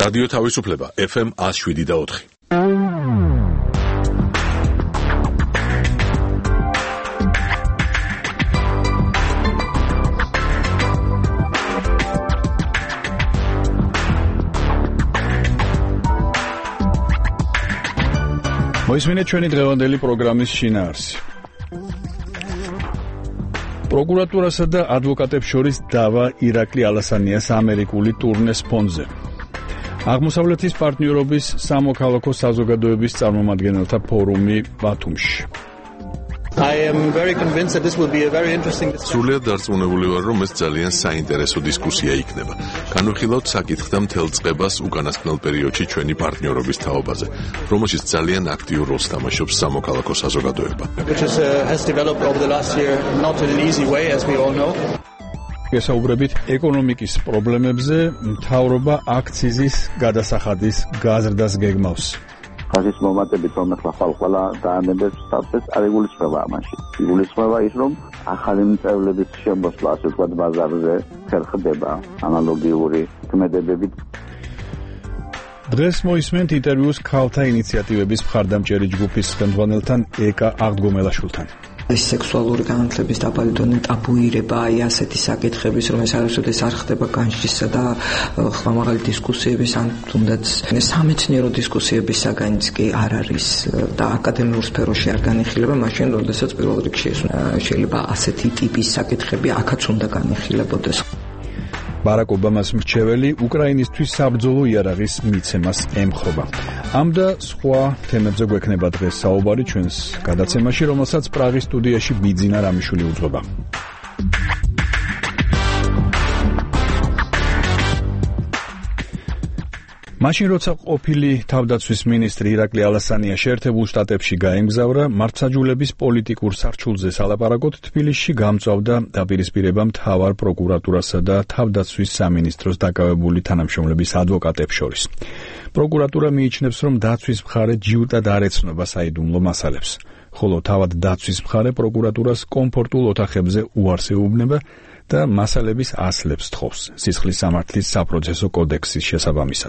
რადიო თავისუფლება FM 107.4. მოისმინეთ ჩვენი დღევანდელი პროგრამის შინაარსი. პროკურატურასა და ადვოკატებს შორის დავა ირაკლი ალასანიას ამერიკული ტურნეს ფონზე. აღმოსავლეთის პარტნიორობის სამოქალაქო საზოგადოების წარმომადგენელთა ფორუმი ბათუმში. I am very convinced that this will be a very interesting discussion. სრულიად დარწმუნებული ვარ, რომ ეს ძალიან საინტერესო დისკუსია იქნება. განვიხილავთ საკითხთა მთელ წყებას უკანასკნელ პერიოდში ჩვენი პარტნიორობის თაობაზე, რომელშიც ძალიან აქტიურ როლს თამაშობს სამოქალაქო საზოგადოება. Which has developed over the last year not in an easy way, as we all know. გესაუბრებით ეკონომიკის პრობლემებზე, მთავრობა აქციზის გადასახადის გაზრდას გეგმავს. ხაზის მომატებით რომ ახლა ყველა დაანებებს თავის არეგულირება ამაში. იგულისხმება ის რომ ახალი მიწევლების შემოსვლა, ასე ვთქვათ, ბაზარზე ხერხდება ანალოგიური ქმედებებით. დღეს მოისმენთ ინტერვიუს ქალთა ინიციატივების მხარდამჭერი ჯგუფის ხელმძღვანელთან ეკა აღდგომელაშვილთან. ეს სექსუალური განათლების დაბალი დონე ტაბუირება, ასეთი საკითხების, რომ ეს არასოდეს არ ხდება განშისსა და ხმამაღალი დისკუსიების, ან თუნდაც სამეცნიერო დისკუსიების საგანიც კი არ არის და აკადემიურ სფეროში არ განიხილება, მაშინ როდესაც პირველ რიგში შეიძლება ასეთი ტიპის საკითხები აქაც უნდა განიხილებოდეს. ბარაკ ობამას მრჩეველი უკრაინისთვის საბრძოლო იარაღის მიცემას ემხრობა. ამ და სხვა თემებზე გვექნება დღეს საუბარი ჩვენს გადაცემაში, რომელსაც პრაღის სტუდიაში ბიძინა რამიშვილი უძღვება. მაშინ როცა ყოფილი თავდაცვის მინისტრი ირაკლი ალასანია შეერთებულ შტატებში გაემგზავრა, მართლმსაჯულების პოლიტიკურ სარჩულზე სალაპარაკოდ თბილისში გამწვავდა დაპირისპირება მთავარ პროკურატურასა და თავდაცვის სამინისტროს დაკავებული თანამშრომლების ადვოკატებს შორის. პროკურატურა მიიჩნევს, რომ დაცვის მხარე ჯიუტად არ ეცნობა საიდუმლო მასალებს, ხოლო თავად დაცვის მხარე პროკურატურას კომფორტულ ოთახებზე უარს ეუბნება და მასალების ასლებს თხოვს სისხლის სამართლის საპროცესო კოდექსის შესაბამისად.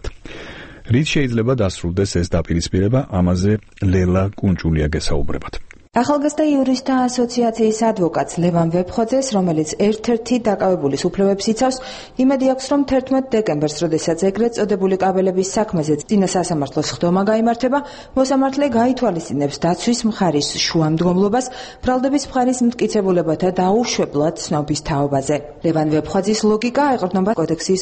რით შეიძლება დასრულდეს ეს დაპირისპირება, ამაზე ლელა კუნჭულია გესაუბრებათ. ახალგაზრდა იურისტთა ასოციაციის ადვოკატს ლევან ვეფხოძეს, რომელიც ერთ-ერთი დაკავებულის უფლებებს იცავს, იმედი აქვს, რომ 11 დეკემბერს, როდესაც ეგრეთ წოდებული კაბელების საქმეზე წინა სასამართლოს ხდომა გაიმართება, მოსამართლე გაითვალისწინებს დაცვის მხარის შუამდგომლობას, ბრალდების მხარის მტკიცებულებათა დაუშვებლად ცნობის თაობაზე. ლევან ვეფხოძის ლოგიკა ეყრდნობა კოდექსის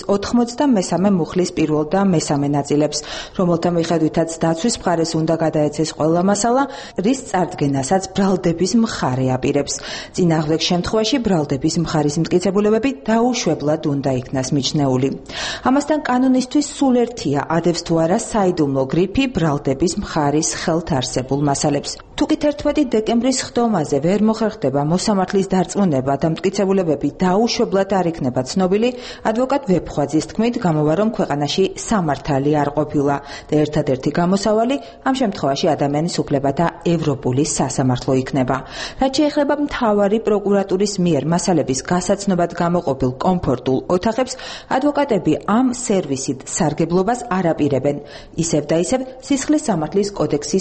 93 მუხლის პირველ და მესამე ნაწილებს, რომელთა მიხედვითაც დაცვის მხარეს უნდა გადაეცეს ყველა მასალა, რის წარდგენასაც ბრალდების მხარე აპირებს. წინააღმდეგ შემთხვევაში ბრალდების მხარის მტკიცებულებები დაუშვებლად უნდა იქნას მიჩნეული. ამასთან კანონისთვის სულ ერთია ადევს თუ არა საიდუმლო გრიფი ბრალდების მხარის ხელთ არსებულ მასალებს. თუკი 11 დეკემბრის ხდომაზე ვერ მოხერხდება მოსამართლის დარწმუნება და მტკიცებულებები დაუშვებლად არ იქნება ცნობილი, ადვოკატ ვეფხოძის თქმით, გამოვა რომ ქვეყანაში სამართალი არ ყოფილა და ერთადერთი გამოსავალი ამ შემთხვევაში ადამიანის უფლებათა ევროპული სასამართლო იქნება. რაც შეეხება მთავარი პროკურატურის მიერ მასალების გასაცნობად გამოყოფილ კომფორტულ ოთახებს, ადვოკატები ამ სერვისით სარგებლობას არ აპირებენ. ისევ და ისევ სისხლის სამართლის კოდექსის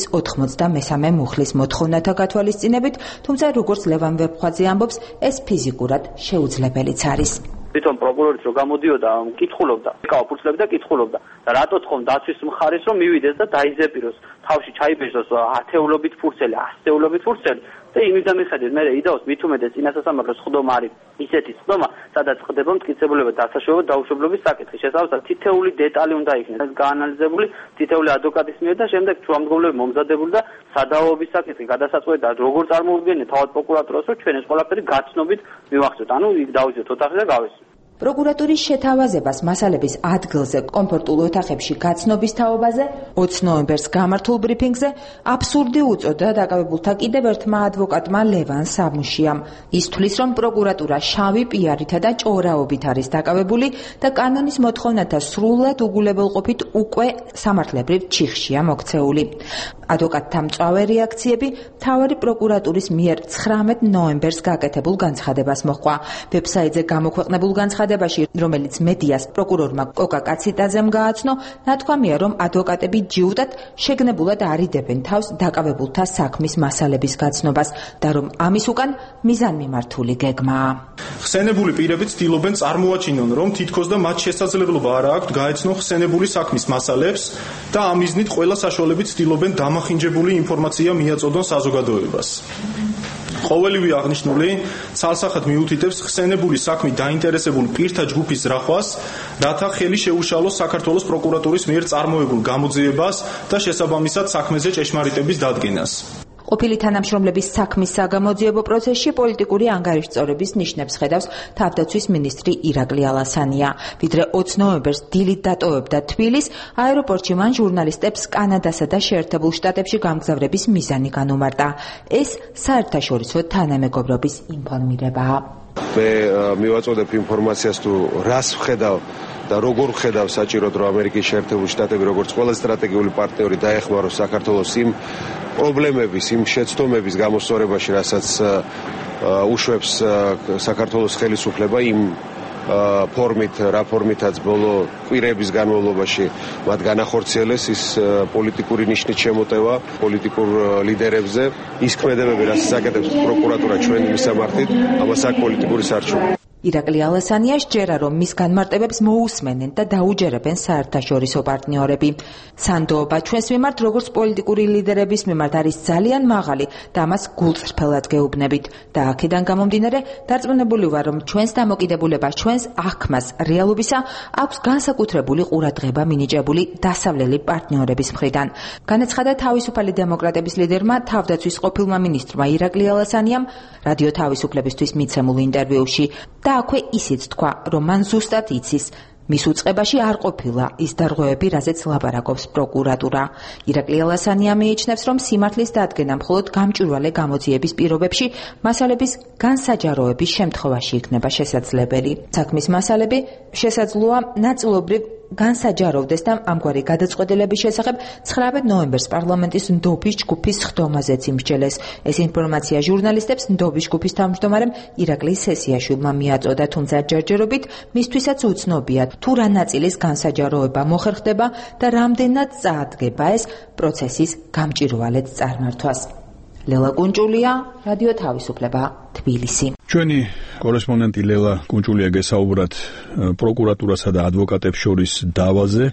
93 მუხლის მოთხოვნათა გათვალისწინებით, თუმცა როგორც ლევან ვეფხოძე ამბობს, ეს ფიზიკურად შეუძლებელიც არის. თვითონ პროკურორიც რო გამოდიოდა, კითხულობდა, ეკავაფუძლებდა, კითხულობდა და რატო თქომ დაცვის მხარეს რომ მივიდეს და დაიზეპიროს, თავში ჩაიბეჭდოს ათეულობით ფურცელი, ასეულობით ფურცელი და იმიდან მიხედვით მე იდაოს მით უმეტეს წინასასამართლოს ხდომა არის ისეთი ხდომა, სადაც ხდება მტკიცებულება დასაშვებად დაუშვებლობის საკითხი. შესაბამისად, თითეული დეტალი უნდა იქნეს გაანალიზებული თითეული ადვოკატის მიერ და შემდეგ შუამდგომლები მომზადებული და სადავოების საკითხი გადასაწყვეტი და როგორ წარმოუდგენია თავად პროკურატურას, რომ ჩვენ ეს ყველაფერი გაცნობით მივახცევთ. ანუ იქ დავიზოთ ოთახი და გავესვით. პროკურატურის შეთავაზებას მასალების ადგილზე კომფორტულ ოთახებში გაცნობის თაობაზე 20 ნოემბერს გამართულ ბრიფინგზე აბსურდი უწოდა დაკავებულთა კიდევ ერთმა ადვოკატმა ლევან სამუშიამ. ის თვლის, რომ პროკურატურა შავი პიარითა და ჭორაობით არის დაკავებული და კანონის მოთხოვნათა სრულად უგულებელყოფით უკვე სამართლებრივ ჩიხშია მოქცეული. ადვოკატთა მწვავე რეაქციები მთავარი პროკურატურის მიერ 19 ნოემბერს გაკეთებულ განცხადებას მოჰყვა. ვებსაიტზე გამოქვეყნებულ განცხადებას განცხადებაში, რომელიც მედიას პროკურორმა კოკა კაციტაძემ გააცნო, ნათქვამია, რომ ადვოკატები ჯიუტად შეგნებულად არიდებენ თავს დაკავებულთა საქმის მასალების გაცნობას და რომ ამის უკან მიზანმიმართული გეგმაა. ხსენებული პირები ცდილობენ წარმოაჩინონ, რომ თითქოს და მათ შესაძლებლობა არ აქვთ გაეცნონ ხსენებული საქმის მასალებს და ამ მიზნით ყველა საშუალებით ცდილობენ დამახინჯებული ინფორმაცია მიაწოდონ საზოგადოებას. ყოველივე აღნიშნული ცალსახად მიუთითებს ხსენებული საქმით დაინტერესებულ პირთა ჯგუფის ზრახვას, რათა ხელი შეუშალოს საქართველოს პროკურატურის მიერ წარმოებულ გამოძიებას და შესაბამისად საქმეზე ჭეშმარიტების დადგენას. ყოფილი თანამშრომლების საქმის საგამოძიებო პროცესში პოლიტიკური ანგარიშწორების ნიშნებს ხედავს თავდაცვის მინისტრი ირაკლი ალასანია. ვიდრე 20 ნოემბერს დილით დატოვებდა თბილის, აეროპორტში მან ჟურნალისტებს კანადასა და შეერთებულ შტატებში გამგზავრების მიზანი განუმარტა. ეს საერთაშორისო თანამეგობრობის ინფორმირებაა. მე მივაწოდებ ინფორმაციას თუ რას ვხედავ და როგორ ვხედავ საჭიროდ რომ ამერიკის შეერთებული შტატები როგორც ყველა სტრატეგიული პარტნიორი დაეხმაროს საქართველოს იმ პრობლემების, იმ შეცდომების გამოსწორებაში, რასაც უშვებს საქართველოს ხელისუფლება იმ ფორმით, რა ფორმითაც ბოლო კვირების განმავლობაში მათ განახორციელეს ის პოლიტიკური ნიშნით შემოტევა პოლიტიკურ ლიდერებზე, ის ქმედებები, რასაც აკეთებს პროკურატურა ჩვენი მისამართით, ამას აქვს პოლიტიკური სარჩული. ირაკლი ალასანია სჯერა, რომ მის განმარტებებს მოусმენენ და დაუჯერებენ საერთაშორისო პარტნიორები. სანდოობა ჩვენს მიმართ, როგორც პოლიტიკური ლიდერების მიმართ არის ძალიან მაღალი და ამას გულწრფელად გეუბნებით. და აქედან გამომდინარე, დარწმუნებული ვარ, რომ ჩვენს დამოკიდებულებას, ჩვენს აღქმას რეალობისა აქვს განსაკუთრებული ყურადღება მინიჭებული დასავლელი პარტნიორების მხრიდან. განაცხადა თავისუფალი დემოკრატების ლიდერმა, თავდაცვის ყოფილმა მინისტრმა ირაკლი ალასანიამ რადიო თავისუფლებისთვის მიცემულ ინტერვიუში. და აქვე ისიც თქვა, რომ მან ზუსტად იცის, მის უწყებაში არ ყოფილა ის დარღვევები, რაზეც ლაპარაკობს პროკურატურა. ირაკლი ალასანია მიიჩნევს, რომ სიმართლის დადგენა მხოლოდ გამჭვირვალე გამოძიების პირობებში მასალების განსაჯაროების შემთხვევაში იქნება შესაძლებელი. საქმის მასალები შესაძლოა ნაწილობრივ განსაჯაროვდეს და ამგვარი გადაწყვეტილების შესახებ 19 ნოემბერს პარლამენტის ნდობის ჯგუფის ხდომაზეც იმსჯელეს. ეს ინფორმაცია ჟურნალისტებს ნდობის ჯგუფის თავმჯდომარემ ირაკლი სესიაშვილმა მიაწოდა, თუმცა ჯერჯერობით მისთვისაც უცნობია, თუ რა ნაწილის განსაჯაროება მოხერხდება და რამდენად წაადგება ეს პროცესის გამჭვირვალედ წარმართვას. ლელა კუნჭულია, რადიო თავისუფლება, თბილისი. ჩვენი კორესპონდენტი ლელა კუნჭულია გესაუბრათ პროკურატურასა და ადვოკატებს შორის დავაზე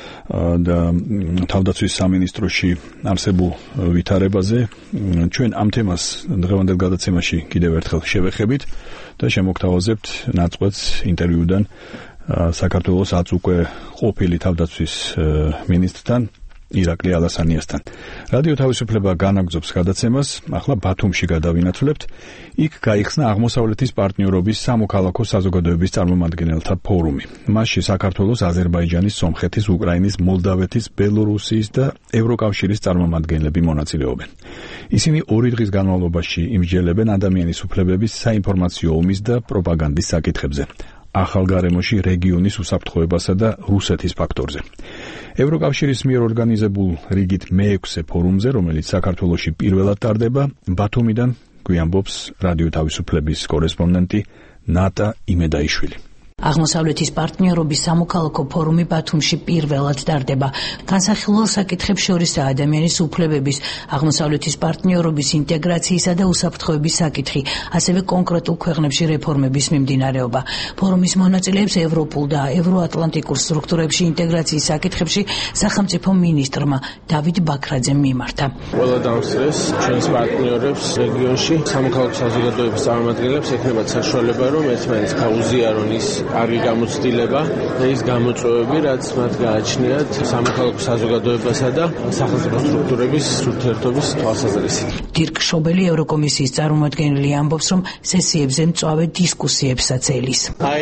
და თავდაცვის სამინისტროში არსებულ ვითარებაზე. ჩვენ ამ თემას დღევანდელ გადაცემაში კიდევ ერთხელ შევეხებით და შემოგთავაზებთ ნაწყვეტს ინტერვიუდან საქართველოს აწუკვე ყოფილი თავდაცვის მინისტრთან ირაკლი ალასანიასთან. რადიო თავისუფლება განაგრძობს გადაცემას, ახლა ბათუმში გადავინაცვლებთ. იქ გაიხსნა აღმოსავლეთის პარტნიორობის სამოქალაქო საზოგადოების წარმომადგენელთა ფორუმი. მასში საქართველოს, აზერბაიჯანის, სომხეთის, უკრაინის, მოლდავეთის, ბელორუსიის და ევროკავშირის წარმომადგენლები მონაწილეობენ. ისინი 2 დღის განმავლობაში იმსჯელებენ ადამიანის უფლებების საინფორმაციო ომის და პროპაგანდის საკითხებზე. ახალ გარემოში რეგიონის უსაფრთხოებასა და რუსეთის ფაქტორზე. ევროკავშირის მიერ ორგანიზებულ რიგით მე-6 ფორუმზე, რომელიც საქართველოში პირველად ტარდება, ბათუმიდან გვიამბობს რადიო თავისუფლების კორესპონდენტი ნატა იმედაიშვილი. აღმოსავლეთის პარტნიორობის სამოქალაქო ფორუმი ბათუმში პირველად ტარდება. განსახილველ საკითხებს შორისაა ადამიანის უფლებების, აღმოსავლეთის პარტნიორობის ინტეგრაციისა და უსაფრთხოების საკითხი, ასევე კონკრეტულ ქვეყნებში რეფორმების მიმდინარეობა. ფორუმის მონაწილეებს ევროპულ და ევროატლანტიკურ სტრუქტურებში ინტეგრაციის საკითხებში სახელმწიფო მინისტრმა დავით ბაქრაძემ მიმართა. ყველა დავსწრეს ჩვენს პარტნიორებს რეგიონში, სამოქალაქო საზოგადოების წარმომადგენლებს ექნებათ საშუალება, რომ ერთმანეთს გაუზიარონ ის კარგი გამოცდილება და ის გამოწვევები, რაც მათ გააჩნიათ სამოქალაქო საზოგადოებასა და სახელმწიფო სტრუქტურების ურთიერთობის თვალსაზრისით. დირკ შობელი ევროკომისიის წარმომადგენელი ამბობს, რომ სესიებზე მწვავე დისკუსიებსაც ელის.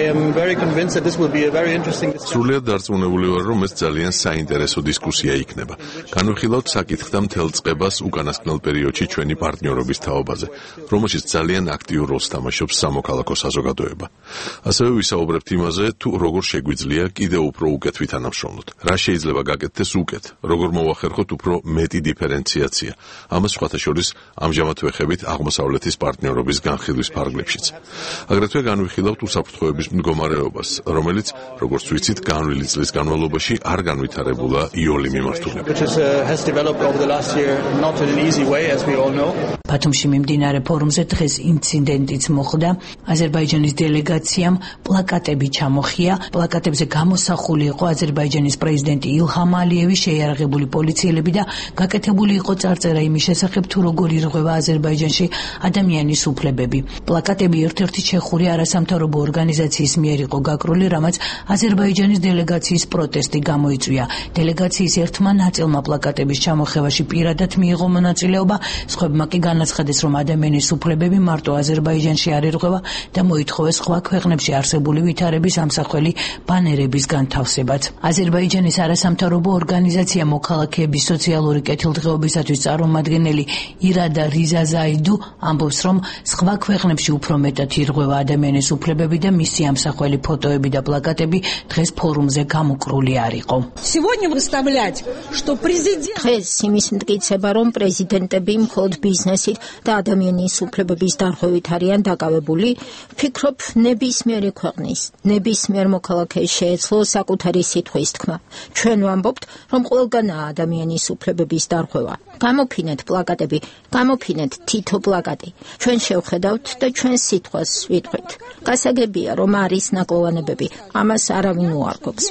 სრულიად დარწმუნებული ვარ, რომ ეს ძალიან საინტერესო დისკუსია იქნება. განვიხილავთ საკითხთა მთელ წყებას უკანასკნელ პერიოდში ჩვენი პარტნიორობის თაობაზე, რომელშიც ძალიან აქტიურ როლს თამაშობს სამოქალაქო საზოგადოება. ასევე ვისაუბრებთ ვისაუბრებთ იმაზე, თუ როგორ შეგვიძლია კიდევ უფრო უკეთ ვითანამშრომლოთ. რა შეიძლება გაკეთდეს უკეთ, როგორ მოვახერხოთ უფრო მეტი დიფერენციაცია. ამას სხვათა შორის ამჟამად ვეხებით აღმოსავლეთის პარტნიორობის განხილვის ფარგლებშიც. აგრეთვე განვიხილავთ უსაფრთხოების მდგომარეობას, რომელიც, როგორც ვიცით, განვლილი წლის განმავლობაში არ განვითარებულა იოლი მიმართულებით. ბათუმში მიმდინარე ფორუმზე დღეს ინციდენტიც მოხდა. აზერბაიჯანის დელეგაციამ პლაკატები ჩამოხია. პლაკატებზე გამოსახული იყო აზერბაიჯანის პრეზიდენტი ილჰამ ალიევის შეიარაღებული პოლიციელები და გაკეთებული იყო წარწერა იმის შესახებ, თუ როგორ ირღვევა აზერბაიჯანში ადამიანის უფლებები. პლაკატები ერთ-ერთი ჩეხური არასამთავრობო ორგანიზაციის მიერ იყო გაკრული, რამაც აზერბაიჯანის დელეგაციის პროტესტი გამოიწვია. დელეგაციის ერთმა ნაწილმა პლაკატების ჩამოხევაში პირადად მიიღო მონაწილეობა, სხვებმა კი განაცხადეს, რომ ადამიანის უფლებები მარტო აზერბაიჯანში არ ირღვევა და მოითხოვეს სხვა ქვეყნებში არსებული ვითარების ამსახველი ბანერების განთავსებაც. აზერბაიჯანის არასამთავრობო ორგანიზაცია მოქალაქეების სოციალური კეთილდღეობისათვის წარმომადგენელი ირადა რიზაზაიდუ ამბობს, რომ სხვა ქვეყნებში უფრო მეტად ირღვევა ადამიანის უფლებები და მისი ამსახველი ფოტოები და პლაკატები დღეს ფორუმზე გამოკრული არ იყო. დღეს იმის მტკიცება, რომ პრეზიდენტები მხოლოდ ბიზნესით და ადამიანის უფლებების დარღვევით არიან დაკავებული, ვფიქრობ, ნებისმიერი ქვეყნის, ნებისმიერ მოქალაქეს შეეძლო საკუთარი სიტყვის თქმა. ჩვენ ვამბობთ, რომ ყველგანაა ადამიანის უფლებების დარღვევა. გამოფინეთ პლაკატები, გამოფინეთ თითო პლაკატი. ჩვენ შევხედავთ და ჩვენ სიტყვას ვიტყვით. გასაგებია, რომ არის ნაკლოვანებები, ამას არავინ უარყოფს.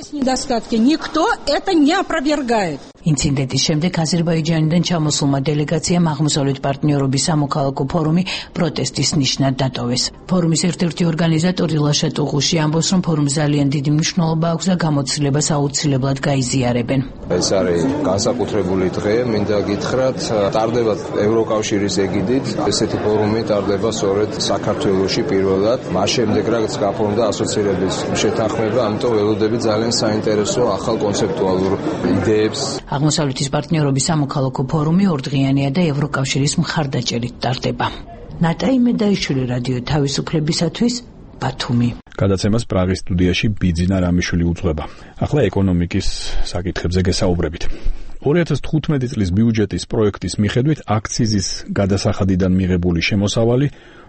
ინციდენტის შემდეგ აზერბაიჯანიდან ჩამოსულმა დელეგაციამ აღმოსავლეთ პარტნიორობის სამოქალაქო ფორუმი პროტესტის ნიშნად დატოვეს. ფორუმის ერთ-ერთი ორგანიზატორი ლაშა ტუღუში ამბობს, რომ ფორუმს ძალიან დიდი მნიშვნელობა აქვს და გამოცდილებას აუცილებლად გაიზიარებენ. ეს არის განსაკუთრებული დღე, მინდა გითხრათ, ტარდება ევროკავშირის ეგიდით, ესეთი ფორუმი ტარდება სწორედ საქართველოში პირველად, მას შემდეგ რაც გაფორმდა ასოცირების შეთანხმება, ამიტომ ველოდები ძალიან საინტერესო ახალ კონცეპტუალურ იდეებს. აღმოსავლეთის პარტნიორობის სამოქალაქო ფორუმი ორდღიანია და ევროკავშირის მხარდაჭერით ტარდება. ნატაი მედაიშვილი, რადიო თავისუფლებისათვის, ბათუმი. გადაცემას პრაღის სტუდიაში ბიძინა რამიშვილი უძღვება. ახლა ეკონომიკის საკითხებზე გესაუბრებით. 2015 წლის ბიუჯეტის პროექტის მიხედვით აქციზის გადასახადიდან მიღებული შემოსავალი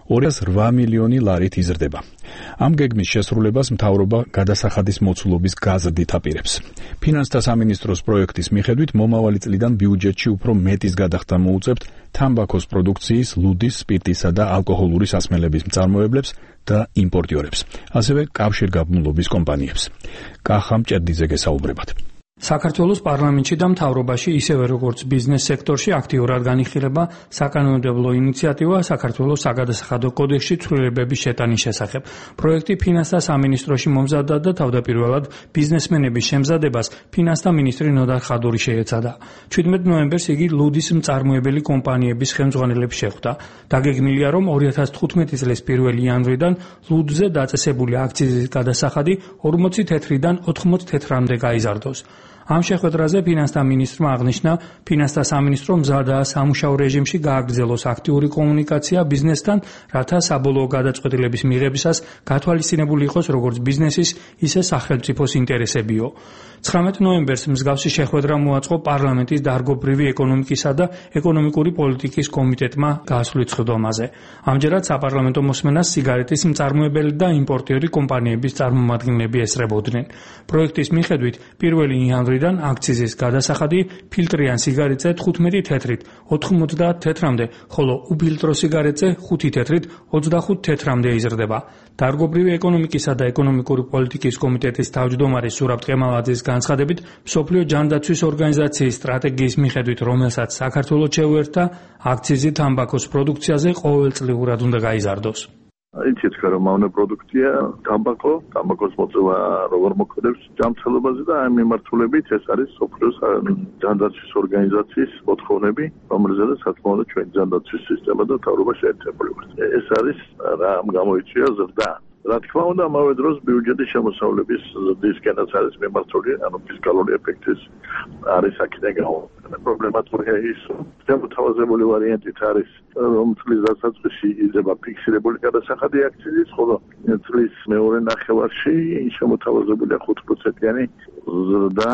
208 მილიონი ლარით იზრდება. ამ გეგმის შესრულებას მთავრობა გადასახადის მოცულობის გაზრდით აპირებს. ფინანსთა სამინისტროს პროექტის მიხედვით მომავალი წლიდან ბიუჯეტში უფრო მეტის გადახდა მოუწევთ თამბაქოს პროდუქციის, ლუდის, სპირტისა და ალკოჰოლური სასმელების მწარმოებლებს და იმპორტიორებს, ასევე კავშირგაბმულობის კომპანიებს. კახა მჭედიძე გესაუბრებათ. საქართველოს პარლამენტში და მთავრობაში, ისევე როგორც ბიზნეს სექტორში აქტიურად განიხილება საკანონმდებლო ინიციატივა საქართველოს საგადასახადო კოდექსში ცვლილებების შეტანის შესახებ. პროექტი ფინანსთა სამინისტროში მომზადდა და თავდაპირველად ბიზნესმენების შემზადებას ფინანსთა მინისტრი ნოდარ ხადური შეეცადა. 17 ნოემბერს იგი ლუდის მწარმოებელი კომპანიების ხელმძღვანელებს შეხვდა. დაგეგმილია, რომ 2015 წლის 1 იანვრიდან ლუდზე დაწესებული აქციზის გადასახადი 40 თეთრიდან 80 თეთრამდე გაიზარდოს. ამ შეხვედრაზე ფინანსთა მინისტრმა აღნიშნა, ფინანსთა სამინისტრო მზადაა სამუშაო რეჟიმში გააგრძელოს აქტიური კომუნიკაცია ბიზნესთან, რათა საბოლოო გადაწყვეტილების მიღებისას გათვალისწინებული იყოს როგორც ბიზნესის, ისე სახელმწიფოს ინტერესებიო. 19 ნოემბერს მსგავსი შეხვედრა მოაწყო პარლამენტის დარგობრივი ეკონომიკისა და ეკონომიკური პოლიტიკის კომიტეტმა გასვლით სხდომაზე. ამჯერად საპარლამენტო მოსმენას სიგარეტის მწარმოებელი და იმპორტიორი კომპანიების წარმომადგენლები ესწრებოდნენ. პროექტის მიხედვით 1 იანვრიდან აქციზის გადასახადი ფილტრიან სიგარეტზე 15 თეთრით 90 თეთრამდე, ხოლო უფილტრო სიგარეტზე 5 თეთრით 25 თეთრამდე იზრდება. დარგობრივი ეკონომიკისა და ეკონომიკური პოლიტიკის კომიტეტის თავმჯდომარე სურაბ ტყემალაძის განცხადებით, მსოფლიო ჯანდაცვის ორგანიზაციის სტრატეგიის მიხედვით, რომელსაც საქართველოს შეუერთდა, აქციზი თამბაქოს პროდუქციაზე ყოველწლიურად უნდა გაიზარდოს. იცით, რომ მავნე პროდუქტია თამბაქოს მოწევა როგორ მოქმედებს ჯანმრთელობაზე და ამ მიმართულებით ეს არის მსოფლიო ჯანდაცვის ორგანიზაციის მოთხოვნები, რომელზედაც სათქმელად ჩვენი ჯანდაცვის სისტემა და მთავრობა შეერთებული ვართ. ეს არის რა გამოიწვია ზრდა. რა თქმა უნდა, ამავე დროს ბიუჯეტის შემოსავლების ზრდისკენაც არის მიმართული, ანუ ფისკალური ეფექტის არის აქედან გამომდინარე. პრობლემატურია ის, შემოთავაზებული ვარიანტით არის, რომ წლის დასაწყისში იზრდება ფიქსირებული გადასახადი აქციზის, ხოლო წლის მეორე ნახევარში შემოთავაზებულია 5%-იანი ზრდა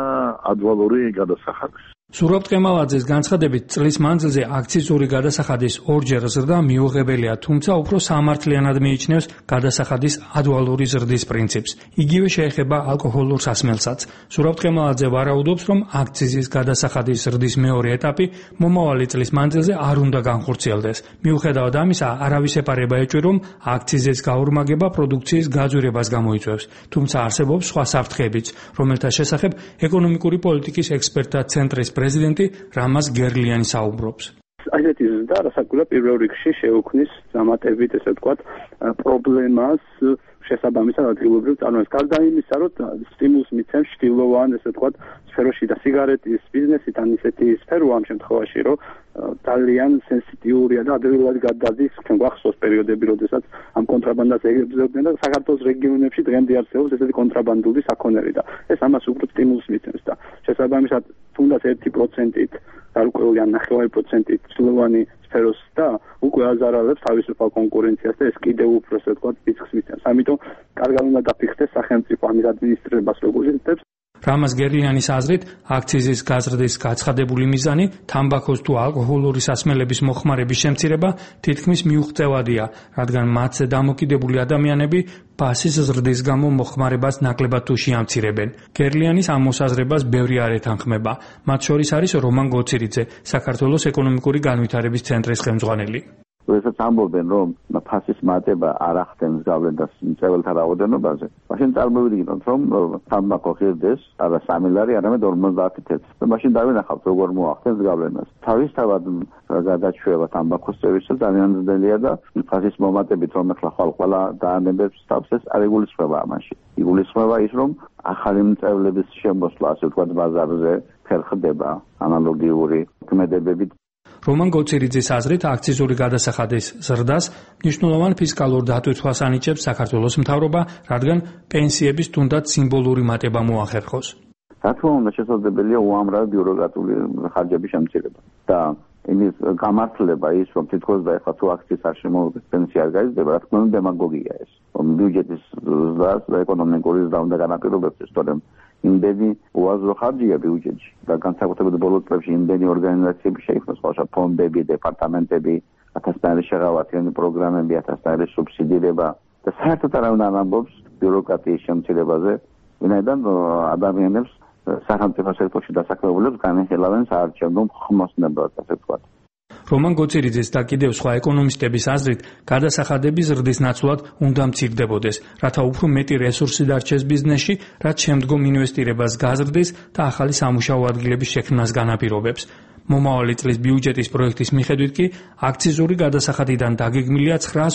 ადვალური გადასახადის. სურაბ ტყემალაძეს განცხადებით, წლის მანძილზე აქციზური გადასახადის ორჯერ ზრდა მიუღებელია, თუმცა უფრო სამართლიანად მიიჩნევს გადასახადის ადვალური ზრდის პრინციპს. იგივე შეეხება ალკოჰოლურ სასმელსაც. სურაბ ტყემალაძე ვარაუდობს, რომ აქციზის გადასახადის ზრდის მეორე ეტაპი მომავალი წლის მანძილზე არ უნდა განხორციელდეს. მიუხედავად ამისა, არავის ეპარება ეჭვი, რომ აქციზის გაორმაგება პროდუქციის გაძვირებას გამოიწვევს. თუმცა არსებობს სხვა საფრთხეებიც, რომელთა შესახებ ეკონომიკური პოლიტიკის ექსპერტთა ცენტრის პრეზიდენტი რამაზ გერლიანი საუბრობს. ასეთი ზრდა რასაკვირველია პირველ რიგში შეუქმნის დამატებით ესე ვთქვათ პრობლემას შესაბამისად ადგილობრივ წარმოებას. გარდა იმისა, რომ სტიმულს მიცემს შtildeოვან ესე ვთქვათ სფეროში და სიგარეტის ბიზნესი თან ისეთი სფერო ამ შემთხვევაში, რომ ძალიან სენსიტიურია და ადვილად გადადის. ჩვენ გვახსოვს პერიოდები, როდესაც ამ კონტრაბანდას ეგებდნენ და საქართველოს რეგიონებში დღემდე არსებობს ესეთი კონტრაბანდული საქონელი და ეს ამას უფრო სტიმულს მიცემს და შესაბამისად თუნდაც 1%-ით გარკვეული ან 0.5%-ით შtildeოვანი სფეროს და უკვე აზარალებს თავისუფალ კონკურენციას და ეს კიდევ უფრო ასე ვთქვათ რისკს მიცემს. ამიტომ კარგად უნდა დაფიქრდეს სახელმწიფო ამის ადმინისტრირებას როგორ იწევს. რამაზ გერლიანის აზრით, აქციზის გაზრდის გაცხადებული მიზანი თამბაქოს თუ ალკოჰოლური სასმელების მოხმარების შემცირება თითქმის მიუღწევადია, რადგან მათზე დამოკიდებული ადამიანები ფასის ზრდის გამო მოხმარებას ნაკლებად თუ შეამცირებენ. გერლიანის ამ მოსაზრებას ბევრი არ ეთანხმება. მათ შორის არის რომან გოცირიძე, საქართველოს ეკონომიკური განვითარების ცენტრის ხელმძღვანელი. როდესაც ამბობენ, რომ ფასის მატება არ ახდენს გავლენას მწებელთა რაოდენობაზე, მაშინ წარმოვიდგინოთ, რომ თამბაქო ხირდეს არა 3 ლარი, არამედ 50 თეთრს. და მაშინ დავინახავთ, როგორ მოახდენს გავლენას. თავისთავად გადაჩვევა თამბაქოს წევისა ძალიან ძნელია და ფასის მომატებით, რომ ახლა ყველა დაანებებს თავს, ეს არ იგულისხმება ამაში. იგულისხმება ის, რომ ახალი მწევლების შემოსვლა, ასე ვთქვათ, ბაზარზე ხერხდება ანალოგიური ქმედებებით. რომან გოცირიძის აზრით, აქციზური გადასახადის ზრდას მნიშვნელოვან ფისკალურ დატვირთვას ანიჭებს საქართველოს მთავრობა, რადგან პენსიების თუნდაც სიმბოლური მატება მოახერხოს. რა თქმა უნდა, შესაძლებელია უამრავი ბიუროკრატიული ხარჯების შემცირება და იმის გამართლება ის, რომ თითქოს და ეხლა თუ აქციის არ შემოვიდეს, პენსია არ გაიზრდება, რა თქმა უნდა, დემაგოგია ეს. ბიუჯეტის ზრდას და ეკონომიკური ზრდა უნდა განაპირობებს, თორემ იმდენი უაზრო ხარჯია ბიუჯეტში და განსაკუთრებით ბოლო წლებში იმდენი ორგანიზაციები შეიქმნეს, ხოლმე ფონდები, დეპარტამენტები, ათასნაირი შეღავათიანი პროგრამები, ათასნაირი სუბსიდირება და საერთოდ არავინ არ ამბობს ბიუროკრატიის შემცირებაზე, ვინაიდან ადამიანებს სახელმწიფო სექტორში დასაქმებულებს განიხილავენ საარჩევნო ხმოსნებად, ასე ვთქვათ. რომან გოცირიძეს და კიდევ სხვა ეკონომისტების აზრით, გადასახადების ზრდის ნაცვლად უნდა მცირდებოდეს, რათა უფრო მეტი რესურსი დარჩეს ბიზნესში, რაც შემდგომ ინვესტირებას გაზრდის და ახალი სამუშაო ადგილების შექმნას განაპირობებს. მომავალი წლის ბიუჯეტის პროექტის მიხედვით კი აქციზური გადასახადიდან დაგეგმილია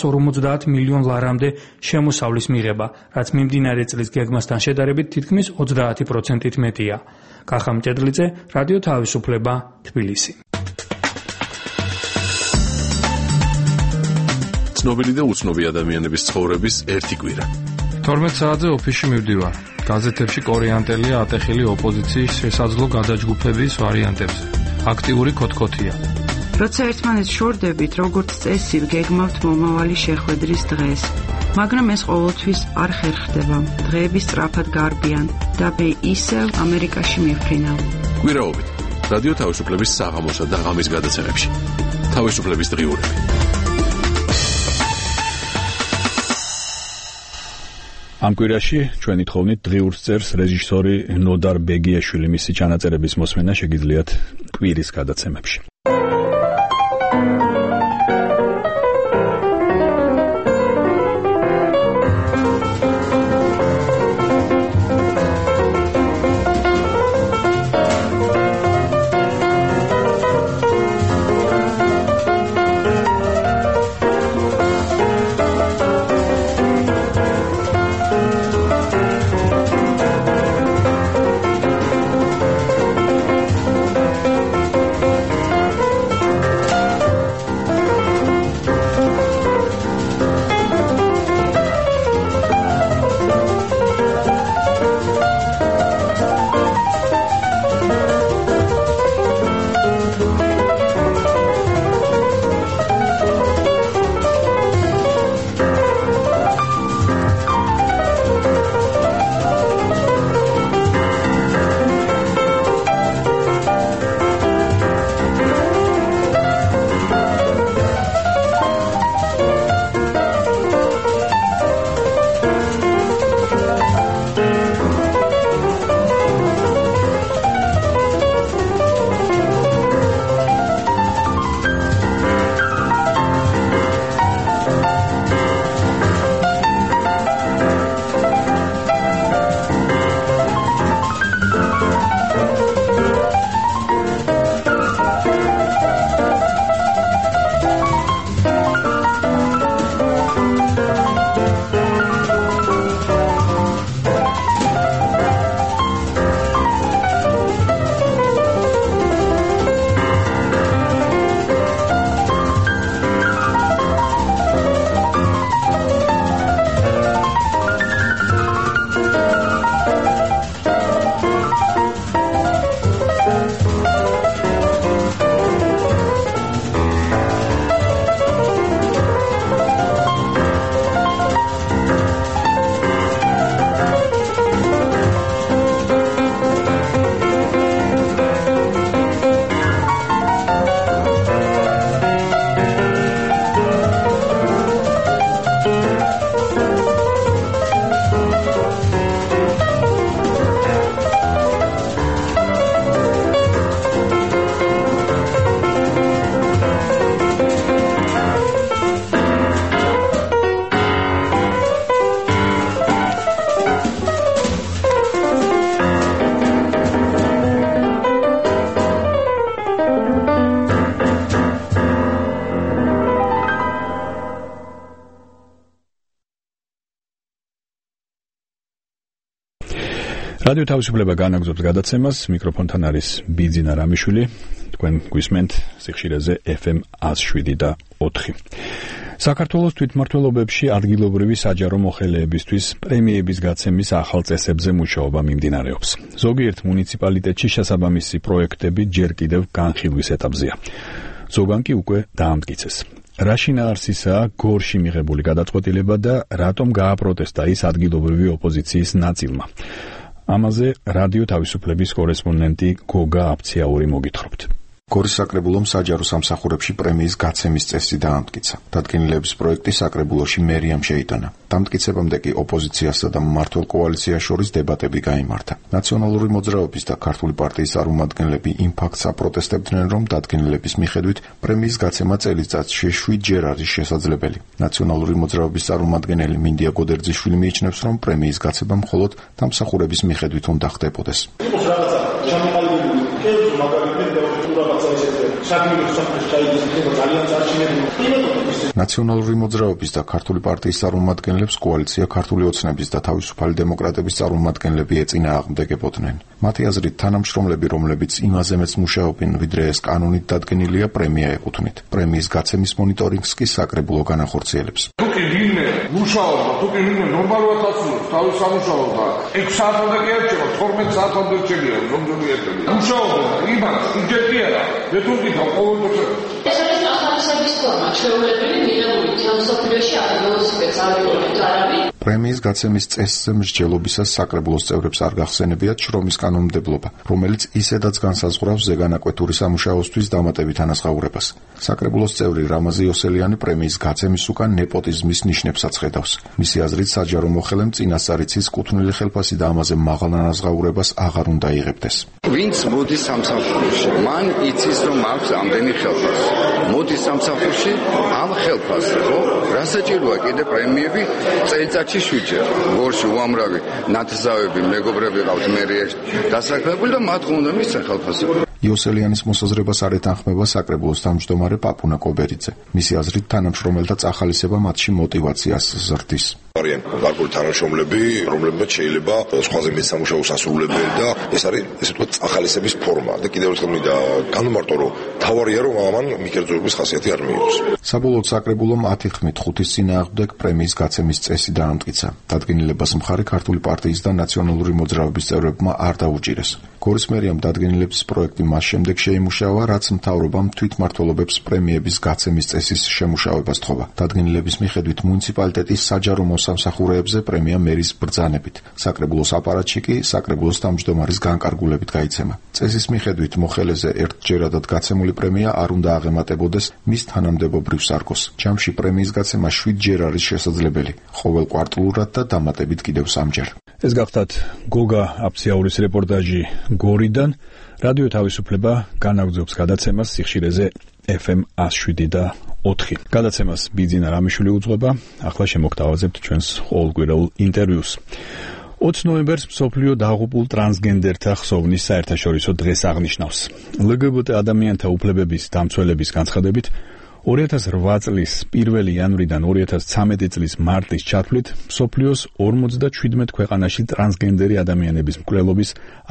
950 მილიონ ლარამდე შემოსავლის მიღება, რაც მიმდინარე წლის გეგმასთან შედარებით თითქმის 30%-ით მეტია. კახამ ჭედლიძე, რადიო თავისუფლება, თბილისი. ცნობილი და უცნობი ადამიანების ცხოვრების ერთი კვირა. 12 საათზე ოფისში მივდივარ. გაზეთებში კორეანტელია ატეხილი ოპოზიციის შესაძლო გადაჯგუფების ვარიანტებზე. აქტიური კოთკოთია. როცა ერთმანეთს შორდებით, როგორც წესი, გეგმავთ მომავალი შეხვედრის დღეს. მაგრამ ეს ყოველთვის არ ხერხდება. დღეები სწრაფად გარბიან და მე ისევ ამერიკაში მივფრინავ. კვირაობით რადიო თავისუფლების საღამოსა და ღამის გადაცემებში. თავისუფლების დღიურები. ამ კვირაში ჩვენი თხოვნით დღიურს წერს რეჟისორი ნოდარ ბეგიაშვილი. მისი ჩანაწერების მოსმენა შეგიძლიათ კვირის გადაცემებში. რადიო თავისუფლება განაგრძობს გადაცემას, მიკროფონთან არის ბიძინა რამიშვილი, თქვენ გვისმენთ სიხშირეზე FM 107.4. საქართველოს თვითმმართველობებში ადგილობრივი საჯარო მოხელეებისთვის პრემიების გაცემის ახალ წესებზე მუშაობა მიმდინარეობს. ზოგიერთ მუნიციპალიტეტში შესაბამისი პროექტები ჯერ კიდევ განხილვის ეტაპზეა. ზოგან კი უკვე დაამტკიცეს. რა შინაარსისაა გორში მიღებული გადაწყვეტილება და რატომ გააპროტესტა ის ადგილობრივი ოპოზიციის ნაწილმა? ამაზე რადიო თავისუფლების კორესპონდენტი გოგა აფციაური მოგითხრობთ. გორის საკრებულომ საჯარო სამსახურებში პრემიის გაცემის წესი დაამტკიცა. დადგენილების პროექტი საკრებულოში მერიამ შეიტანა. დამტკიცებამდე კი ოპოზიციასა და მმართველ კოალიციას შორის დებატები გაიმართა. ნაციონალური მოძრაობის და ქართული პარტიის წარმომადგენლები იმ ფაქტს აპროტესტებდნენ, რომ დადგენილების მიხედვით პრემიის გაცემა წელიწადში 7 ჯერ არის შესაძლებელი. ნაციონალური მოძრაობის წარმომადგენელი მინდია გოდერძიშვილი მიიჩნევს, რომ პრემიის გაცემა მხოლოდ დამსახურების მიხედვით უნდა ხდებოდეს. ნაციონალური მოძრაობის და ქართული პარტიის წარმომადგენლებს კოალიცია ქართული ოცნების და თავისუფალი დემოკრატების წარმომადგენლები ეწინააღმდეგებოდნენ. მათი აზრით, თანამშრომლები, რომლებიც იმაზე მეც მუშაობენ, ვიდრე ეს კანონით დადგენილია, პრემია ეკუთვნით. პრემიის გაცემის მონიტორინგს კი საკრებულო განახორციელებს. თუკი ვინმე მუშაობა, თუკი ვინმე ნორმალურად ასრულებს თავის სამუშაოზე, 6 საათამდე კი არჩევა, 12 საათამდე რჩებია, რომელი ერთები. მუშაობა იმას იჯეტია, რეთუნდიხა ყოველდღე. ეს არის ახალისების ფორმა, ჩვეულებრივი მიღებული თემსოფლიოში ადგილობრივი სპეციალისტების არაბი. პრემიის გაცემის წესზე მსჯელობისას საკრებულოს წევრებს არ გახსენებიათ შრომის კანონმდებლობა, რომელიც ისედაც განსაზღვრავს ზეგანაკვეთური სამუშაოსთვის დამატებით ანაზღაურებას. საკრებულოს წევრი რამაზი ოსელიანი პრემიის გაცემის უკან ნეპოტიზმის ნიშნებსაც ხედავს. მისი აზრით, საჯარო მოხელემ წინასწარიცის კუთვნილი ხელფასი და ამაზე მაღალ ანაზღაურებას აღარ უნდა იღებდეს. ვინც მოდის სამსახურში, მან იცის, რომ აქვს ამდენი ხელფასი. მოდის სამსახურში ამ ხელფასზე, ხო? რა საჭიროა კიდე პრემიები წელიწადში 7 ჯერ. გორში უამრავი ნათესავები, მეგობრები ყავთ მერიაში დასაქმებული და მათ უნდა მისცენ ხელფასი. იოსელიანის მოსაზრებას არ ეთანხმება საკრებულოს თავმჯდომარე პაპუნა კობერიძე. მისი აზრით, თანამშრომელთა წახალისება მათში мотивაციას ზრდის. არიან გარკვეული თანამშრომლები, რომლებმაც შეიძლება სხვაზე მეტ სამუშაოს ასრულებენ და ეს არის ესე ვთქვათ წახალისების ფორმა და კიდევ ერთხელ მინდა განვმარტო, რომ თავარია რომ ამან მიკერძოების ხასიათი არ მიიღოს. საბოლოოდ საკრებულომ 10 ხმით 5-ის წინააღმდეგ პრემიის გაცემის წესი დაამტკიცა. დადგენილებას მხარი ქართული პარტიის და ნაციონალური მოძრაობის წევრებმა არ დაუჭირეს. გორის მერიამ დადგენილების პროექტი მას შემდეგ შეიმუშავა, რაც მთავრობამ თვითმმართველობებს პრემიების გაცემის წესის შემუშავებას თხოვა. დადგენილების მიხედვით მუნიციპალიტეტის საჯარო მოსამსახურეებზე პრემია მერის ბრძანებით. საკრებულოს აპარატში კი საკრებულოს თავმჯდომარის განკარგულებით გაიცემა. წესის მიხედვით მოხელეზე ერთჯერადად გაცემული პრემია არ უნდა აღემატებოდეს მის თანამდებობრივ სარგოს. ჯამში პრემიის გაცემა 7 ჯერ არის შესაძლებელი, ყოველ კვარტალურად და დამატებით კიდევ 3 ჯერ. ეს გახდათ გოგა აფციაურის რეპორტაჟი გორიდან. რადიო თავისუფლება განაგრძობს გადაცემას სიხშირეზე FM 107.4. გადაცემას ბიძინა რამიშვილი უძღვება. ახლა შემოგთავაზებთ ჩვენს ყოველკვირეულ ინტერვიუს. 20 ნოემბერს მსოფლიო დაღუპულ ტრანსგენდერთა ხსოვნის საერთაშორისო დღეს აღნიშნავს. LGBT ადამიანთა უფლებების დამცველების განცხადებით 2008 წლის 1 იანვრიდან 2013 წლის მარტის ჩათვლით მსოფლიოს 47 ქვეყანაში ტრანსგენდერი ადამიანების მკვლელობის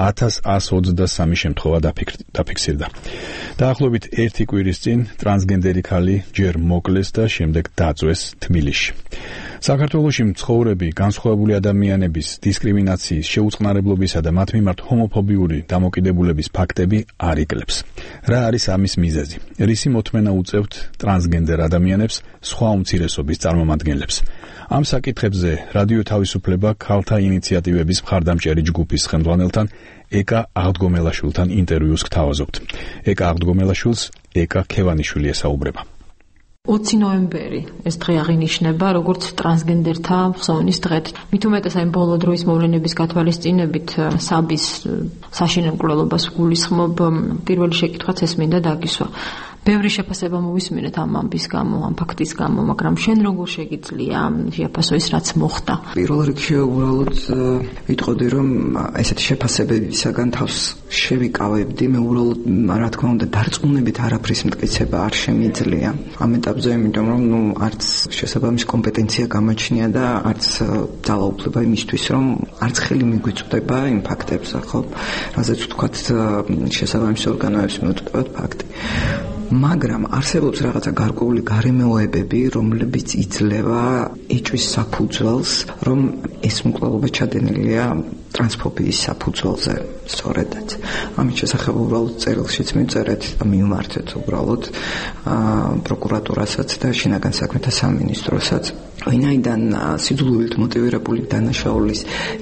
1123 შემთხვევა დაფიქსირდა. დაახლოებით 1 კვირის წინ ტრანსგენდერი ქალი ჯერ მოკლეს და შემდეგ დაწვეს თბილისში. საქართველოში მცხოვრები განსხვავებული ადამიანების დისკრიმინაციის, შეუწყნარებლობისა და მათ მიმართ ჰომოფობიური დამოკიდებულების ფაქტები არ იკლებს. რა არის ამის მიზეზი? რისი მოთმენა უწევთ ტრანსგენდერ ადამიანებს, სხვა უმცირესობის წარმომადგენლებს? ამ საკითხებზე რადიო თავისუფლება ქალთა ინიციატივების მხარდამჭერი ჯგუფის ხელმძღვანელთან ეკა აღდგომელაშვილთან ინტერვიუს გთავაზობთ. ეკა აღდგომელაშვილს ეკა ქევანიშვილი ესაუბრება. 20 ნოემბერი ეს დღე აღინიშნება როგორც ტრანსგენდერთა ხსოვნის დღედ. მით უმეტეს აი ბოლო დროის მოვლენების გათვალისწინებით საბის საშინელ მკვლელობას გულისხმობ. პირველი შეკითხვაც ეს მინდა დაგისვა. ბევრი შეფასება მოვისმინეთ ამ ამბის გამო, ამ ფაქტის გამო, მაგრამ შენ როგორ შეგიძლია შეფასო ის რაც მოხდა? პირველ რიგში უბრალოდ ვიტყოდი რომ ესეთი შეფასებებისაგან თავს შევიკავებდი, მე უბრალოდ რა თქმა უნდა დარწმუნებით არაფრის მტკიცება არ შემიძლია ამ ეტაპზე, იმიტომ რომ არც შესაბამისი კომპეტენცია გამოჩნია და არც ძალაუფლება იმისთვის რომ არც ხელი მიგვიწვდება იმ ფაქტებზე, ხო? რაზეც ვთქვათ შესაბამისი ორგანოებს მიუწვდებათ ფაქტი. მაგრამ არსებობს რაღაცა გარკვეული გარემოებები, რომლებიც იძლევა ეჭვის საფუძველს, რომ ეს მკვლელობა ჩადენილია ტრანსფობიის საფუძველზე, სწორედაც. ამის შესახებ უბრალოდ წერილშიც მივწერეთ და მივმართეთ უბრალოდ პროკურატურასაც და შინაგან საქმეთა სამინისტროსაც. ვინაიდან სიძულვილით მოტივირებული დანაშაულის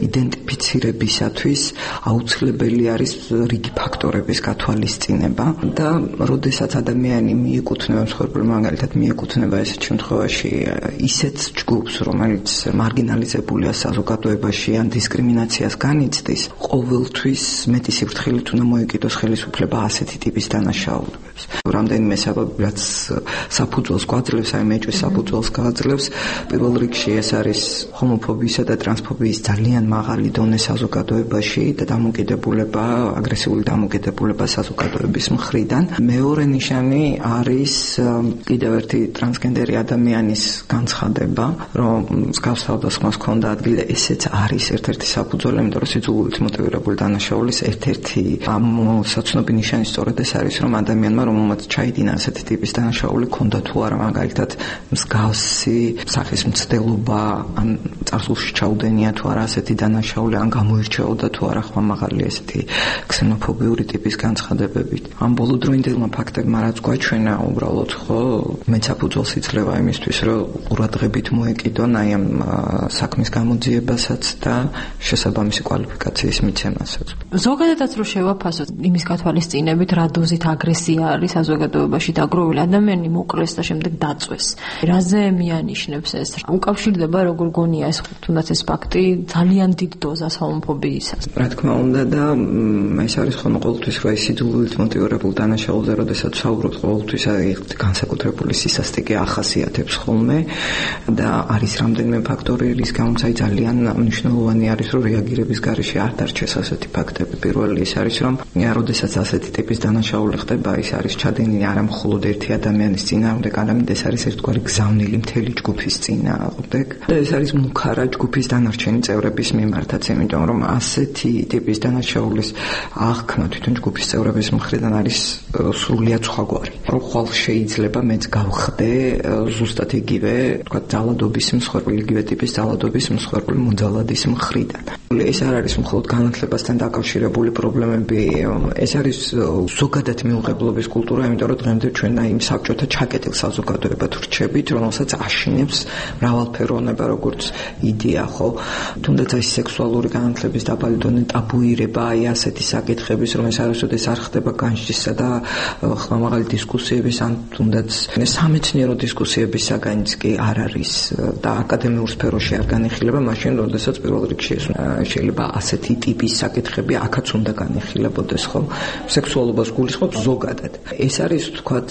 იდენტიფიცირებისათვის აუცილებელი არის რიგი ფაქტორების გათვალისწინება და როდესაც ადამიანი მიეკუთვნება მსხვერპლ მაგალითად მიეკუთვნება ესეთ შემთხვევაში ისეთ ჯგუფს, რომელიც მარგინალიზებულია საზოგადოებაში ან დისკრიმინაციას განიცდის, ყოველთვის მეტი სიფრთხილით უნდა მოეკიდოს ხელისუფლება ასეთი ტიპის დანაშაულებებს. რამდენიმე საბაბი რაც საფუძველს გვაძლევს, აი მეჭვის საფუძველს გააძლევს. პირველ რიგში ეს არის ჰომოფობიისა და ტრანსფობიის ძალიან მაღალი დონე საზოგადოებაში და დამოკიდებულება, აგრესიული დამოკიდებულება საზოგადოების მხრიდან. მეორე ნიშანი არის კიდევ ერთი ტრანსგენდერი ადამიანის განცხადება, რომ მსგავს თავდასხმას ჰქონდა ადგილი და ესეც არის ერთ-ერთი საფუძველი, იმიტომ რომ სიძულვილით მოტივირებული დანაშაულის ერთ-ერთი ამოსაცნობი ნიშანი სწორედ ეს არის, რომ ადამიანმა რომელმაც ჩაიდინა ასეთი ტიპის დანაშაული ჰქონდა თუ არა მაგალითად მსგავსი სახის მცდელობა ან წარსულში ჩაუდენია თუ არა ასეთი დანაშაული ან გამოირჩეოდა თუ არა ხმამაღალი ესეთი ქსენოფობიური ტიპის განცხადებებით. ამ ბოლოდროინდელმა ფაქტებმა რაც გვაჩვენა უბრალოდ ხო მეც საფუძველს იძლევა იმისთვის რომ ყურადღებით მოეკიდონ აი ამ საქმის გამოძიებასაც და შესაბამისი კვალიფიკაციის მიცემასაც. ზოგადადაც რო შევაფასოთ იმის გათვალისწინებით რა დოზით აგრესია არის საზოგადოებაში დაგროვილი, ადამიანი მოკლეს და შემდეგ დაწვეს. რაზე მიანიშნებს ეს? უკავშირდება როგორ გონია ეს თუნდაც ეს ფაქტი ძალიან დიდ დოზას ჰომოფობიისას. რა თქმა უნდა და ეს არის ხოლმე ყოველთვის რა სიძულვილით მოტივირებულ დანაშაულზე, როდესაც ვსაუბრობთ, ყოველთვის განსაკუთრებული სისასტიკე ახასიათებს ხოლმე და არის რამდენიმე ფაქტორი, რის გამოც აი ძალიან მნიშვნელოვანი არის რომ რეაგირების გარეშე არ დარჩეს ასეთი ფაქტები. პირველი ის არის რომ როდესაც ასეთი ტიპის დანაშაული ხდება, ის არის ჩადენილი არა მხოლოდ ერთი ადამიანის წინააღმდეგ, არამედ ეს არის ერთგვარი გზავნილი მთელი ჯგუფის წინააღმდეგ და ეს არის მუქარა ჯგუფის დანარჩენი წევრების მიმართაც, იმიტომ რომ ასეთი ტიპის დანაშაულის აღქმა თვითონ ჯგუფის წევრების მხრიდან არის სრულიად სხვაგვარი. რომ ხვალ შეიძლება მეც გავხდე ზუსტად იგივე, თქვა ძალადობის მსხვერპლი, იგივე ტიპის ძალადობის მსხვერპლი მოძალადის მხრიდან. ეს არ არის მხოლოდ განათლებასთან დაკავშირებული პრობლემები, ეს არის ზოგადად მიუღებლობის კულტურა, იმიტომ რომ დღემდე ჩვენ აი იმ საბჭოთა ჩაკეტილ საზოგადოებად ვრჩებით, რომელსაც აშინებს მრავალფეროვნება როგორც იდეა, ხო? თუნდაც აი სექსუალური განათლების დაბალი დონე ტაბუირება, აი ასეთი საკითხების, რომ ეს არასოდეს არ ხდება განშტისა და ხმამაღალი დისკუსიების ან თუნდაც სამეცნიერო დისკუსიების საგანიც კი არ არის და აკადემიურ სფეროში არ განიხილება, მაშინ როდესაც პირველ რიგში შეიძლება ასეთი ტიპის საკითხები აქაც უნდა განიხილებოდეს, ხო? სექსუალობას გულისხმობ ზოგადად. ეს არის თქვათ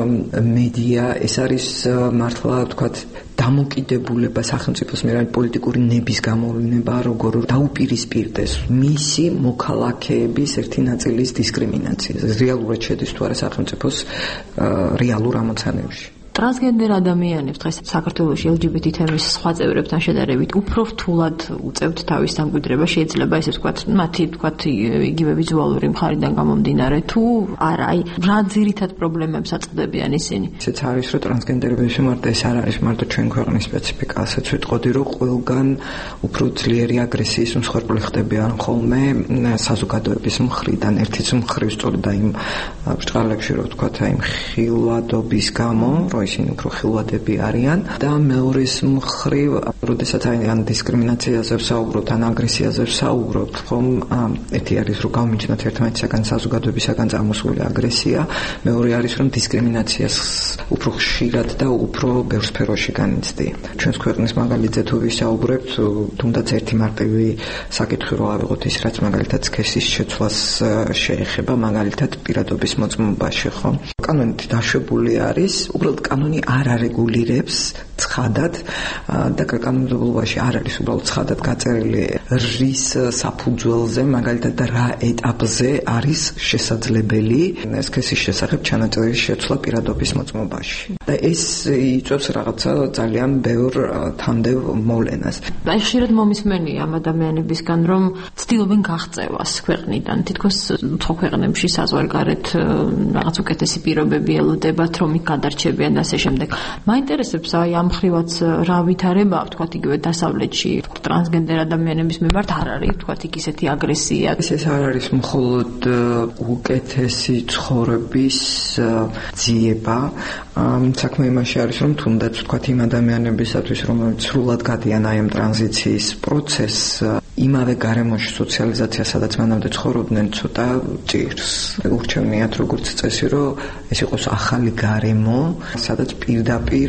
მედია, ეს არის მართლა თქვათ დამოკიდებულება სახელმწიფოს მიერ პოლიტიკური ნების გამოვლინება, როგორ დაუპირისპირდეს მისი მოქალაქეების ერთი ნაწილის დისკრიმინაციას. რეალურად შედის თუ არა სახელმწიფოს რეალურ ამოცანებში. ტრანსგენდერ ადამიანებს დღეს საქართველოში LGBT თემის სხვა წევრებთან შედარებით უფრო რთულად უწევთ თავის დამკვიდრება, შეიძლება ესე ვთქვათ, მათი ვთქვათ იგივე ვიზუალური მხარიდან გამომდინარე თუ არა, აი რა ძირითად პრობლემებს აწყდებიან ისინი. ესეც არის რომ ტრანსგენდერების მიმართ ეს არ არის მარტო ჩვენ ქვეყნის სპეციფიკა, ასეც ვიტყოდი რომ ყველგან უფრო ძლიერი აგრესიის მსხვერპლი ხდებიან ხოლმე საზოგადოების მხრიდან, ერთიც მხრივ სწორედ იმ ბრჭყალებში რომ ვთქვათ აი ხილვადობის გამო ისინი უფრო ხილვადები არიან და მეორეს მხრივ, როდესაც ან დისკრიმინაციაზე ვსაუბრობთ, ან აგრესიაზე ვსაუბრობთ, ხომ ერთი არის რომ გამიჩნდათ ერთმანეთისაგან საზოგადოებისაგან წამოსული აგრესია, მეორე არის რომ დისკრიმინაციას უფრო ხშირად და უფრო ბევრ სფეროში განიცდი. ჩვენს ქვეყნის მაგალითზე თუ ვისაუბრებთ, თუნდაც ერთი მარტივი საკითხი რო ავიღოთ ის რაც მაგალითად სქესის შეცვლას შეეხება, მაგალითად პირადობის მოწმობაში, ხო? კანონით დაშვებული არის, უბრალოდ კანონი არ არეგულირებს ცხადად და კანონმდებლობაში არ არის უბრალოდ ცხადად გაწერილი რის საფუძველზე, მაგალითად რა ეტაპზე არის შესაძლებელი სქესის შესახებ ჩანაწერის შეცვლა პირადობის მოწმობაში. და ეს იწვევს რაღაცა ძალიან ბევრ თანდევ მოვლენას. ხშირად მომისმენია ამ ადამიანებისგან, რომ ცდილობენ გაღწევას ქვეყნიდან, თითქოს სხვა ქვეყნებში საზღვარგარეთ რაღაც უკეთესი პირობები ელოდებათ, რომ იქ გადარჩებიან და ასე შემდეგ. მაინტერესებს ამ მხრივაც რა ვითარება, თქვათ იგივე დასავლეთში ტრანსგენდერ ადამიანების მიმართ არ არის, თქვათ იქ ისეთი აგრესია. ეს არ არის მხოლოდ უკეთესი ცხოვრების ძიება, საქმე იმაში არის, რომ თუნდაც თქვათ იმ ადამიანებისათვის, რომლებიც სრულად გადიან აი ამ ტრანზიციის პროცესს, იმავე გარემოში სოციალიზაცია, სადაც მანამდე ცხოვრობდნენ, ცოტა ჭირს. ურჩევნიათ როგორც წესი, რომ ეს იყოს ახალი გარემო, სადაც პირდაპირ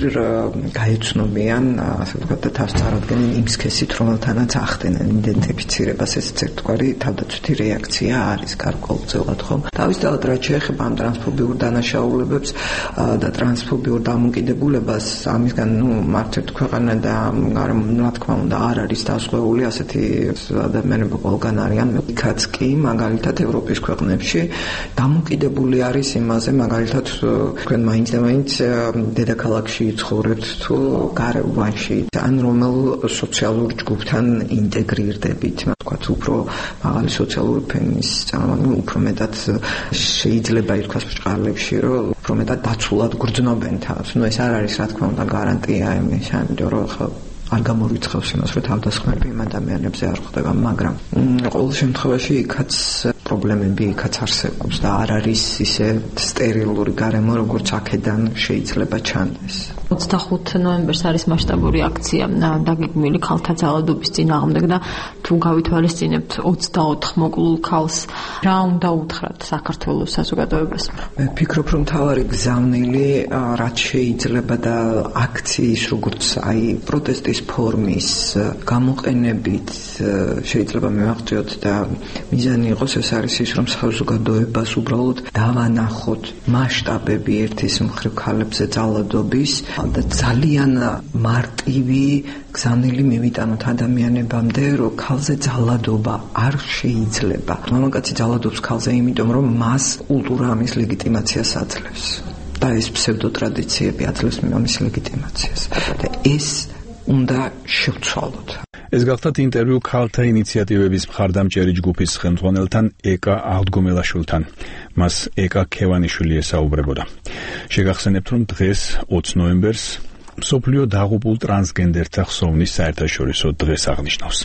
გაეცნობიან, ასე ვთქვათ, და თავს წარადგენენ იმ სქესით, რომელთანაც ახდენენ იდენტიფიცირებას. ეს ერთგვარი თავდაცვითი რეაქცია არის გარკვეულწილად, ხო? თავისთავად რაც შეეხება ამ ტრანსფობიურ დანაშაულებებს და ტრანსფობიურ დამოკიდებულებას, ამისგან მარტივ ქვეყანა და რა თქმა უნდა არ არის დასწვეული ასეთი ადამიანები ყველგან არიან. იქაც კი მაგალითად ევროპის ქვეყნებში დამოკიდებული არის იმაზე, მაგალითად თქვენ მაინც და მაინც დედაქალაქში ცხოვრებთ თუ გარევანში, ან რომელ სოციალურ ჯგუფთან ინტეგრირდებით, თქვათ უფრო მაღალი სოციალური ფენის წარმომადგენლები უფრო მეტად შეიძლება ითქვას ბრჭყალებში, რომ უფრო მეტად დაცულად გრძნობენ თავს. ეს არ არის რა თქმა უნდა გარანტია იმისა, იმიტომ რომ არ გამორიცხავს იმას, რომ თავდასხმები იმ ადამიანებზე არ ხდება, მაგრამ ყოველ შემთხვევაში იქაც პრობლემები იქაც არსებობს და არ არის ისე სტერილური გარემო, როგორც აქედან შეიძლება ჩანდეს. 25 ნოემბერს არის მასშტაბური აქცია დაგეგმილი ქალთა ძალადობის წინააღმდეგ და თუ გავითვალისწინებთ 24 მოკლულ ქალს, რა უნდა უთხრათ საქართველოს საზოგადოებას? მე ვფიქრობ, რომ მთავარი გზავნილი რაც შეიძლება და აქციის როგორც აი პროტესტის ფორმის გამოყენებით შეიძლება მივაღწიოთ და მიზანი იყოს ეს არის ის, რომ საზოგადოებას უბრალოდ დავანახოთ მასშტაბები ერთის მხრივ ქალებზე ძალადობის და ძალიან მარტივი გზავნილი მივიტანოთ ადამიანებამდე, რომ ქალზე ძალადობა არ შეიძლება. მამაკაცი ძალადობს ქალზე, იმიტომ რომ მას კულტურა ამის ლეგიტიმაციას აძლევს და ეს ფსევდოტრადიციები აძლევს ამის ლეგიტიმაციას. და ეს უნდა შევცვალოთ. ეს გახლდათ ინტერვიუ ქალთა ინიციატივების მხარდამჭერი ჯგუფის ხელმძღვანელთან ეკა აღდგომელაშვილთან. მას ეკა ქევანიშვილი ესაუბრებოდა. შეგახსენებთ, რომ დღეს 20 ნოემბერს მსოფლიო დაღუპულ ტრანსგენდერთა ხსოვნის საერთაშორისო დღეს აღნიშნავს.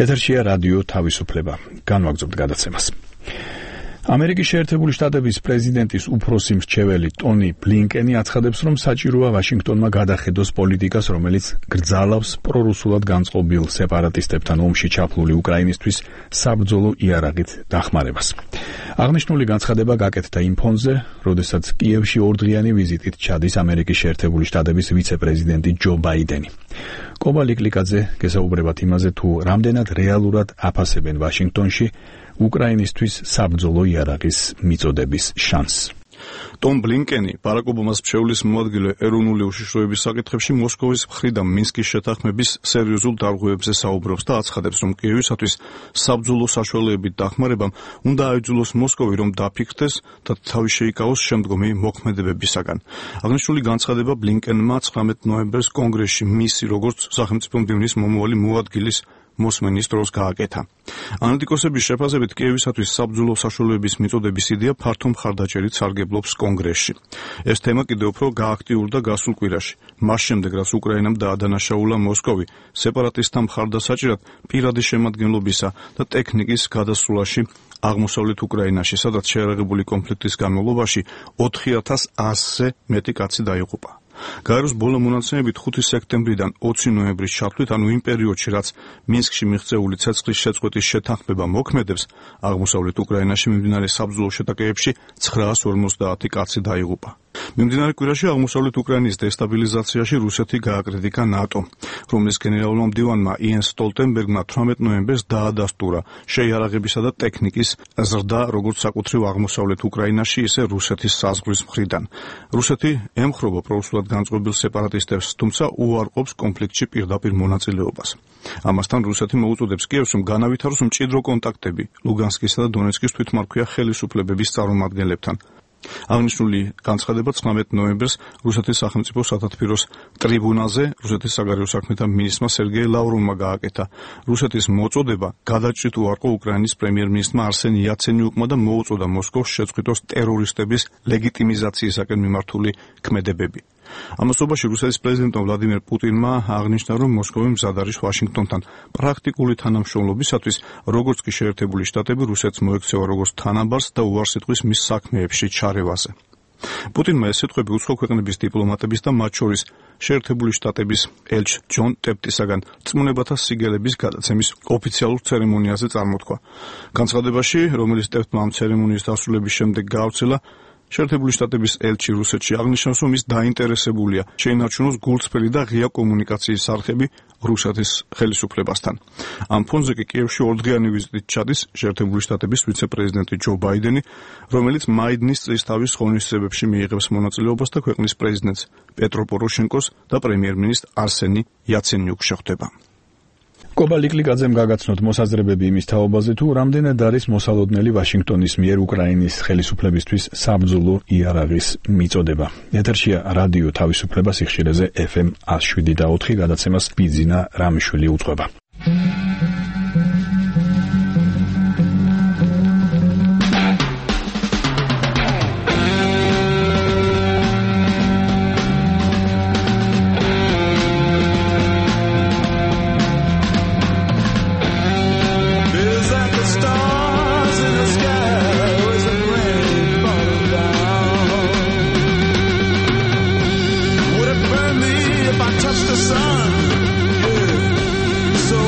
ეთერშია რადიო თავისუფლება. განვაგრძობთ გადაცემას. ამერიკის შეერთებული შტატების პრეზიდენტის უფროსი მრჩეველი ტონი ბლინკენი აცხადებს, რომ საჭიროა ვაშინგტონმა გადახედოს პოლიტიკას, რომელიც გრძალავს პრორუსულად განწყობილ სეპარატისტებთან ომში ჩაფლული უკრაინისთვის საბრძოლო იარაღით დახმარებას. აღნიშნული განცხადება გაკეთდა იმ ფონზე, როდესაც კიევში ორდღიანი ვიზიტით ჩადის ამერიკის შეერთებული შტატების ვიცე-პრეზიდენტი ჯო ბაიდენი. კობა ლიკლიკაძე გესაუბრებათ იმაზე, თუ რამდენად რეალურად აფასებენ ვაშინგტონში უკრაინისთვის საბრძოლო იარაღის მიწოდების შანსს. ტომ ბლინკენი ბარაკ ობამას მრჩევლის მოადგილე ეროვნული უშიშროების საკითხებში მოსკოვის მხრიდან მინსკის შეთანხმების სერიოზულ დარღვევებზე საუბრობს და აცხადებს, რომ კიევისათვის საბრძოლო საშუალებებით დახმარებამ უნდა აიძულოს მოსკოვი, რომ დაფიქრდეს და თავი შეიკავოს შემდგომი მოქმედებებისაგან. აღნიშნული განცხადება ბლინკენმა 19 ნოემბერს კონგრესში მისი როგორც სახელმწიფო მდივნის მომავალი მოადგილის მოსმენის დროს გააკეთა. ანალიტიკოსების შეფასებით კიევისათვის საბრძოლო საშუალებების მიწოდების იდეა ფართო მხარდაჭერით სარგებლობს კონგრესში. ეს თემა კიდევ უფრო გააქტიურდა გასულ კვირაში, მას შემდეგ რაც უკრაინამ დაადანაშაულა მოსკოვი სეპარატისტთა მხარდასაჭერად პირადი შემადგენლობისა და ტექნიკის გადასვლაში აღმოსავლეთ უკრაინაში, სადაც შეერაღებული კონფლიქტის განმავლობაში 4100-ზე მეტი კაცი დაიღუპა. გაეროს ბოლო მონაცემებით 5 სექტემბრიდან 20 ნოემბრის ჩათვლით, ანუ იმ პერიოდში, რაც მინსკში მიღწეული ცეცხლის შეწყვეტის შეთანხმება მოქმედებს, აღმოსავლეთ უკრაინაში მიმდინარე საბრძოლო შეტაკებებში 950 კაცი დაიღუპა. მიმდინარე კვირაში აღმოსავლეთ უკრაინის დესტაბილიზაციაში რუსეთი გააკრიტიკა ნატო, რომლის გენერალურმა მდივანმა იენს სტოლტენბერგმა 18 ნოემბერს დაადასტურა შეიარაღებისა და ტექნიკის ზრდა როგორც საკუთრივ აღმოსავლეთ უკრაინაში, ისე რუსეთის საზღვრის მხრიდან. რუსეთი ემხრობა პრორუსულად განწყობილ სეპარატისტებს, თუმცა უარყოფს კონფლიქტში პირდაპირ მონაწილეობას. ამასთან რუსეთი მოუწოდებს კიევს, რომ განავითაროს მჭიდრო კონტაქტები ლუგანსკისა და დონეცკის თვითმარქვია ხელისუფლებების წარმომადგენლებთან. აღნიშნული განცხადება 19 ნოემბერს რუსეთის სახელმწიფო სათათბიროს ტრიბუნაზე რუსეთის საგარეო საქმეთა მინისტრმა სერგეი ლავროვმა გააკეთა. რუსეთის მოწოდება გადაჭრით უარყო უკრაინის პრემიერ-მინისტრმა არსენ იაცენიუკმა და მოუწოდა მოსკოვს შეწყვიტოს ტერორისტების ლეგიტიმიზაციისაკენ მიმართული ქმედებები. ამასობაში რუსეთის პრეზიდენტმა ვლადიმერ პუტინმა აღნიშნა, რომ მოსკოვი მზად არის ვაშინგტონთან პრაქტიკული თანამშრომლობისათვის, როგორც კი შეერთებული შტატები რუსეთს მოექცევა როგორც თანაბარს და უარს იტყვის მის საქმეებში ჩარევაზე. პუტინმა ეს სიტყვები უცხო ქვეყნების დიპლომატების და მათ შორის შეერთებული შტატების ელჩ ჯონ ტეპტისაგან წმუნებათა სიგელების გადაცემის ოფიციალურ ცერემონიაზე წარმოთქვა. განცხადებაში, რომელიც ტეპტმა ამ ცერემონიის დასრულების შემდეგ გაავრცელა, შეერთებული შტატების ელჩი რუსეთში აღნიშნავს, რომ ის დაინტერესებულია შეინარჩუნოს გულწრფელი და ღია კომუნიკაციის არხები რუსეთის ხელისუფლებასთან. ამ ფონზე კი კიევში ორდღიანი ვიზიტით ჩადის შეერთებული შტატების ვიცე-პრეზიდენტი ჯო ბაიდენი, რომელიც მაიდნის წლისთავის ღონისძიებებში მიიღებს მონაწილეობას და ქვეყნის პრეზიდენტს პეტრო პოროშენკოს და პრემიერ-მინისტრ არსენი იაცენიუკს შეხვდება. კობა ლიკლიკაძემ გაგაცნოთ მოსაზრებები იმის თაობაზე, თუ რამდენად არის მოსალოდნელი ვაშინგტონის მიერ უკრაინის ხელისუფლებისთვის საბრძოლო იარაღის მიწოდება. ეთერშია რადიო თავისუფლება სიხშირეზე FM 107.4 გადაცემას ბიძინა რამიშვილი უწყება. So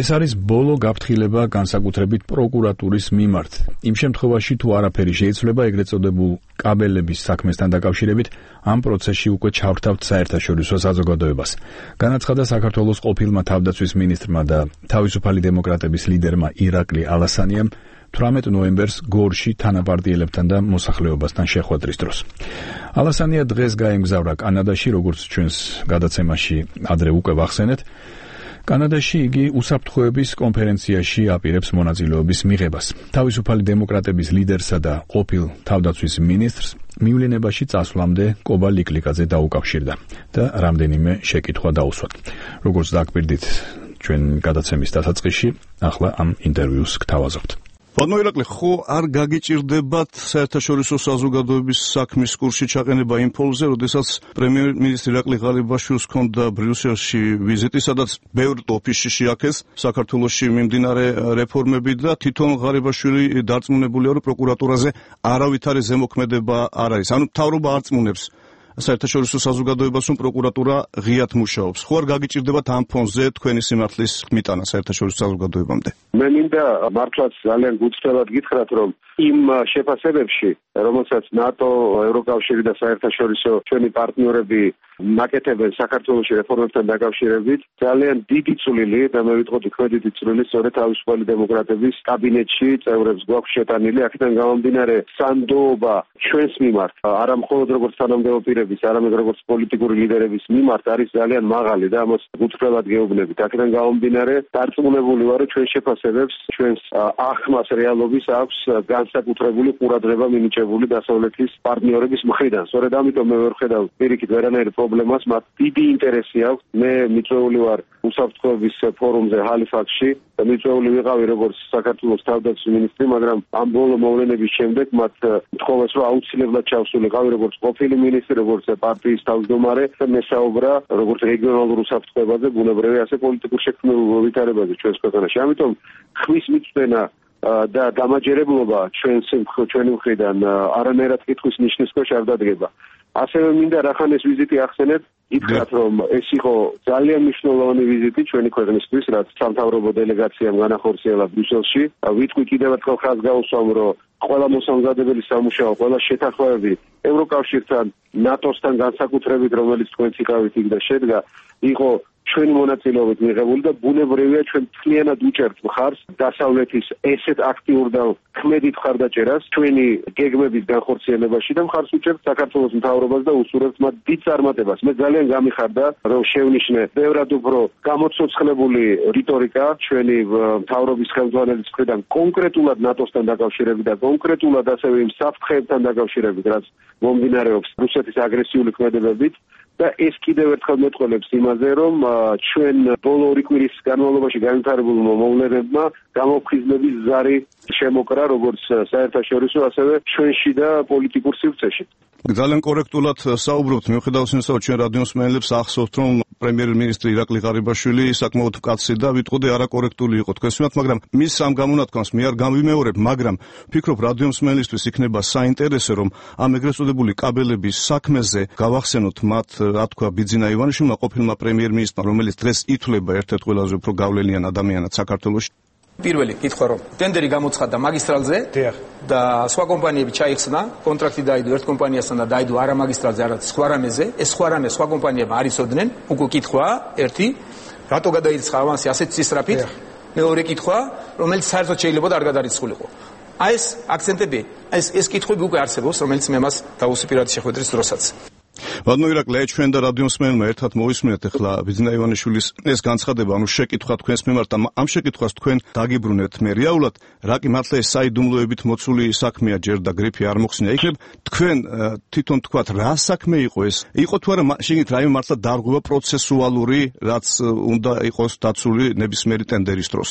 ეს არის ბოლო გაფრთხილება განსაკუთრებით პროკურატურის მიმართ. იმ შემთხვევაში თუ არაფერი შეიძლება ეგრეთ წოდებულ კაბელების საქმესთან დაკავშირებით, ამ პროცესში უკვე ჩავრთავთ საერთაშორისო საზოგადოებას. განაცხადა საქართველოს ყოფილმა თავდაცვის მინისტრმა და თავისუფალი დემოკრატების ლიდერმა ირაკლი ალასანიამ 18 ნოემბერს გორში თანაპარტიელებთან და მოსახლეობასთან შეხვედრის დროს. ალასანია დღეს გაემგზავრა კანადაში, როგორც ჩვენს გადაცემაში ადრე უკვე ვახსენეთ. კანადაში იგი უსაფრთხოების კონფერენციაში აპირებს მონაწილეობის მიღებას. თავისუფალი დემოკრატების ლიდერსა და ყოფილ თავდაცვის მინისტრს მივლინებაში წასვლამდე კობა ლიკლიკაძე დაუკავშირდა და რამდენიმე შეკითხვა დაუსვათ. როგორც დაგვირდით ჩვენ გადაცემის დასაწყისში, ახლა ამ ინტერვიუს გთავაზობთ. ბატონო ირაკლი, ხო არ გაგიჭირდებათ საერთაშორისო საზოგადოების საქმის კურსში ჩაყენება იმ ფონზე, როდესაც პრემიერ-მინისტრი ირაკლი ღარიბაშვილს ჰქონდა ბრიუსელში ვიზიტი, სადაც ბევრ ოფისში შეაქეს საქართველოში მიმდინარე რეფორმები და თვითონ ღარიბაშვილი დარწმუნებულია, რომ პროკურატურაზე არავითარი ზემოქმედება არ არის. ანუ მთავრობა არ წმუნებს საერთაშორისო საზოგადოებას, რომ პროკურატურა ღიად მუშაობს. ხო არ გაგიჭირდებათ ამ ფონზე თქვენი სიმართლის ხმიტანა საერთაშორისო საზოგადოებამდე? მე მინდა მართლაც ძალიან გულწრფელად გითხრათ, რომ იმ შეფასებებში, რომელსაც ნატო, ევროკავშირი და საერთაშორისო ჩვენი პარტნიორები მაკეთებენ საქართველოში რეფორმებთან დაკავშირებით, ძალიან დიდი წვლილი და მე ვიტყოდი ქმედითი წვლილი სწორედ თავისუფალი დემოკრატების კაბინეტში წევრებს გვაქვს შეტანილი. აქედან გამომდინარე, სანდოობა ჩვენს მიმართ, არა მხოლოდ როგორც თანამდებობ პირების, არამედ როგორც პოლიტიკური ლიდერების მიმართ არის ძალიან მაღალი და ამას გულწრფელად გეუბნებით. აქედან გამომდინარე, დარწმუნებული ვარ, რომ ჩვენ შეფასებებს, ჩვენს ახმას რეალობის აქვს განსაკუთრებული ყურადღება მინიჭებული დასავლეთის პარტნიორების მხრიდან. სწორედ ამიტომ მე ვერ ხედავ პირიქით ვერანაირ პრობლემას, მათ დიდი ინტერესი აქვს. მე მიწვეული ვარ უსაფრთხოების ფორუმზე ჰალიფაქსში და მიწვეული ვიყავი როგორც საქართველოს თავდაცვის მინისტრი, მაგრამ ამ ბოლო მოვლენების შემდეგ მათ თხოვეს, რომ აუცილებლად ჩავსულიყავი როგორც ყოფილი მინისტრი, როგორც პარტიის თავმჯდომარე და მესაუბრა როგორც რეგიონალურ უსაფრთხოებაზე, ბუნებრივი ასე პოლიტიკურ შექმნილ ვითარებაზე ჩვენს ქვეყანაში. ამიტომ ხმის მიწვენა და დამაჯერებლობა ჩვენი მხრიდან არანაირად კითხვის ნიშნის ქვეშ არ დადგება. ასევე მინდა რახან ეს ვიზიტი ახსენეთ, ითქვათ, რომ ეს იყო ძალიან მნიშვნელოვანი ვიზიტი ჩვენი ქვეყნისთვის, რაც სამთავრობო დელეგაციამ განახორციელა ბრიუსელში. ვიტყვი კიდევ ერთხელ ხაზს გავუსვამ, რომ ყველა მოსამზადებელი სამუშაო, ყველა შეთანხმებები ევროკავშირთან, ნატოსთან განსაკუთრებით, რომელიც თქვენც იყავით იქ და შედგა, იყო ჩვენი მონაწილეობით მიღებული და ბუნებრივია ჩვენ მთლიანად უჭერთ მხარს დასავლეთის ესეთ აქტიურ და ქმედით მხარდაჭერას ჩვენი გეგმების განხორციელებაში და მხარს უჭერთ საქართველოს მთავრობას და უსურვებთ მათ დიდ წარმატებას. მე ძალიან გამიხარდა, რომ შევნიშნე ბევრად უფრო გამოცოცხლებული რიტორიკა ჩვენი მთავრობის ხელმძღვანელის მხრიდან კონკრეტულად ნატოსთან დაკავშირებით და კონკრეტულად ასევე იმ საფრთხეებთან დაკავშირებით, რაც მომდინარეობს რუსეთის აგრესიული ქმედებებით. და ეს კიდევ ერთხელ მეტყველებს იმაზე, რომ ჩვენ ბოლო 2 კვირის განმავლობაში განვითარებულმა მოვლენებმა გამოფხიზნების ზარი შემოკრა როგორც საერთაშორისო, ასევე ჩვენში და პოლიტიკურ სივრცეში. ძალიან კორექტულად საუბრობთ, მიუხედავად იმისა, რომ ჩვენ რადიოს მსმენელებს ახსოვთ, რომ პრემიერ-მინისტრი ირაკლი ღარიბაშვილი საკმაოდ მკაცრი და ვიტყოდი არაკორექტული იყო თქვენს მიმართ, მაგრამ მის ამ გამონათქვამს მე არ გამიმეორებ, მაგრამ ვფიქრობ რადიო მსმენელისთვის იქნება საინტერესო, რომ ამ ეგრეთ წოდებული კაბელების საქმეზე გავახსენოთ მათ, რა თქვა ბიძინა ივანიშვილმა, ყოფილმა პრემიერ-მინისტრმა, რომელიც დღეს ითვლება ერთ-ერთ ყველაზე უფრო გავლენიან ადამიანად საქართველოში. პირველი კითხვა, რომ ტენდერი გამოცხადდა მაგისტრალზე და სხვა კომპანიები ჩაიხსნა, კონტრაქტი დაიდო ერთ კომპანიასთან და დაიდო არა მაგისტრალზე, არამედ სხვა რამეზე. ეს სხვა რამე სხვა კომპანიებმა არ იცოდნენ. უკვე კითხვა ერთი, რატო გადაირიცხა ავანსი ასეთ სისწრაფით? მეორე კითხვა, რომელიც საერთოდ შეიძლება და არ გადარიცხულიყო. აი ეს აქცენტები, ეს კითხვები უკვე არსებობს, რომელიც მე მას დავუსვი პირადი შეხვედრის დროსაც. ბატონო ირაკლი, ჩვენ და რადიო მსმენელმა ერთად მოვისმინეთ ახლა ბიძინა ივანიშვილის ეს განცხადება, ანუ შეკითხვა თქვენს მიმართ და ამ შეკითხვას თქვენ დაგიბრუნეთ. მე რეალურად რაკი მართლა ეს საიდუმლოებით მოცული საქმეა, ჯერ და გრიფი არ მოხსნია. იქნებ თქვენ თვითონ თქვათ რა საქმე იყო ეს? იყო თუ არა შეგით რაიმე მართლა დარღვევა პროცესუალური, რაც უნდა იყოს დაცული ნებისმიერი ტენდერის დროს?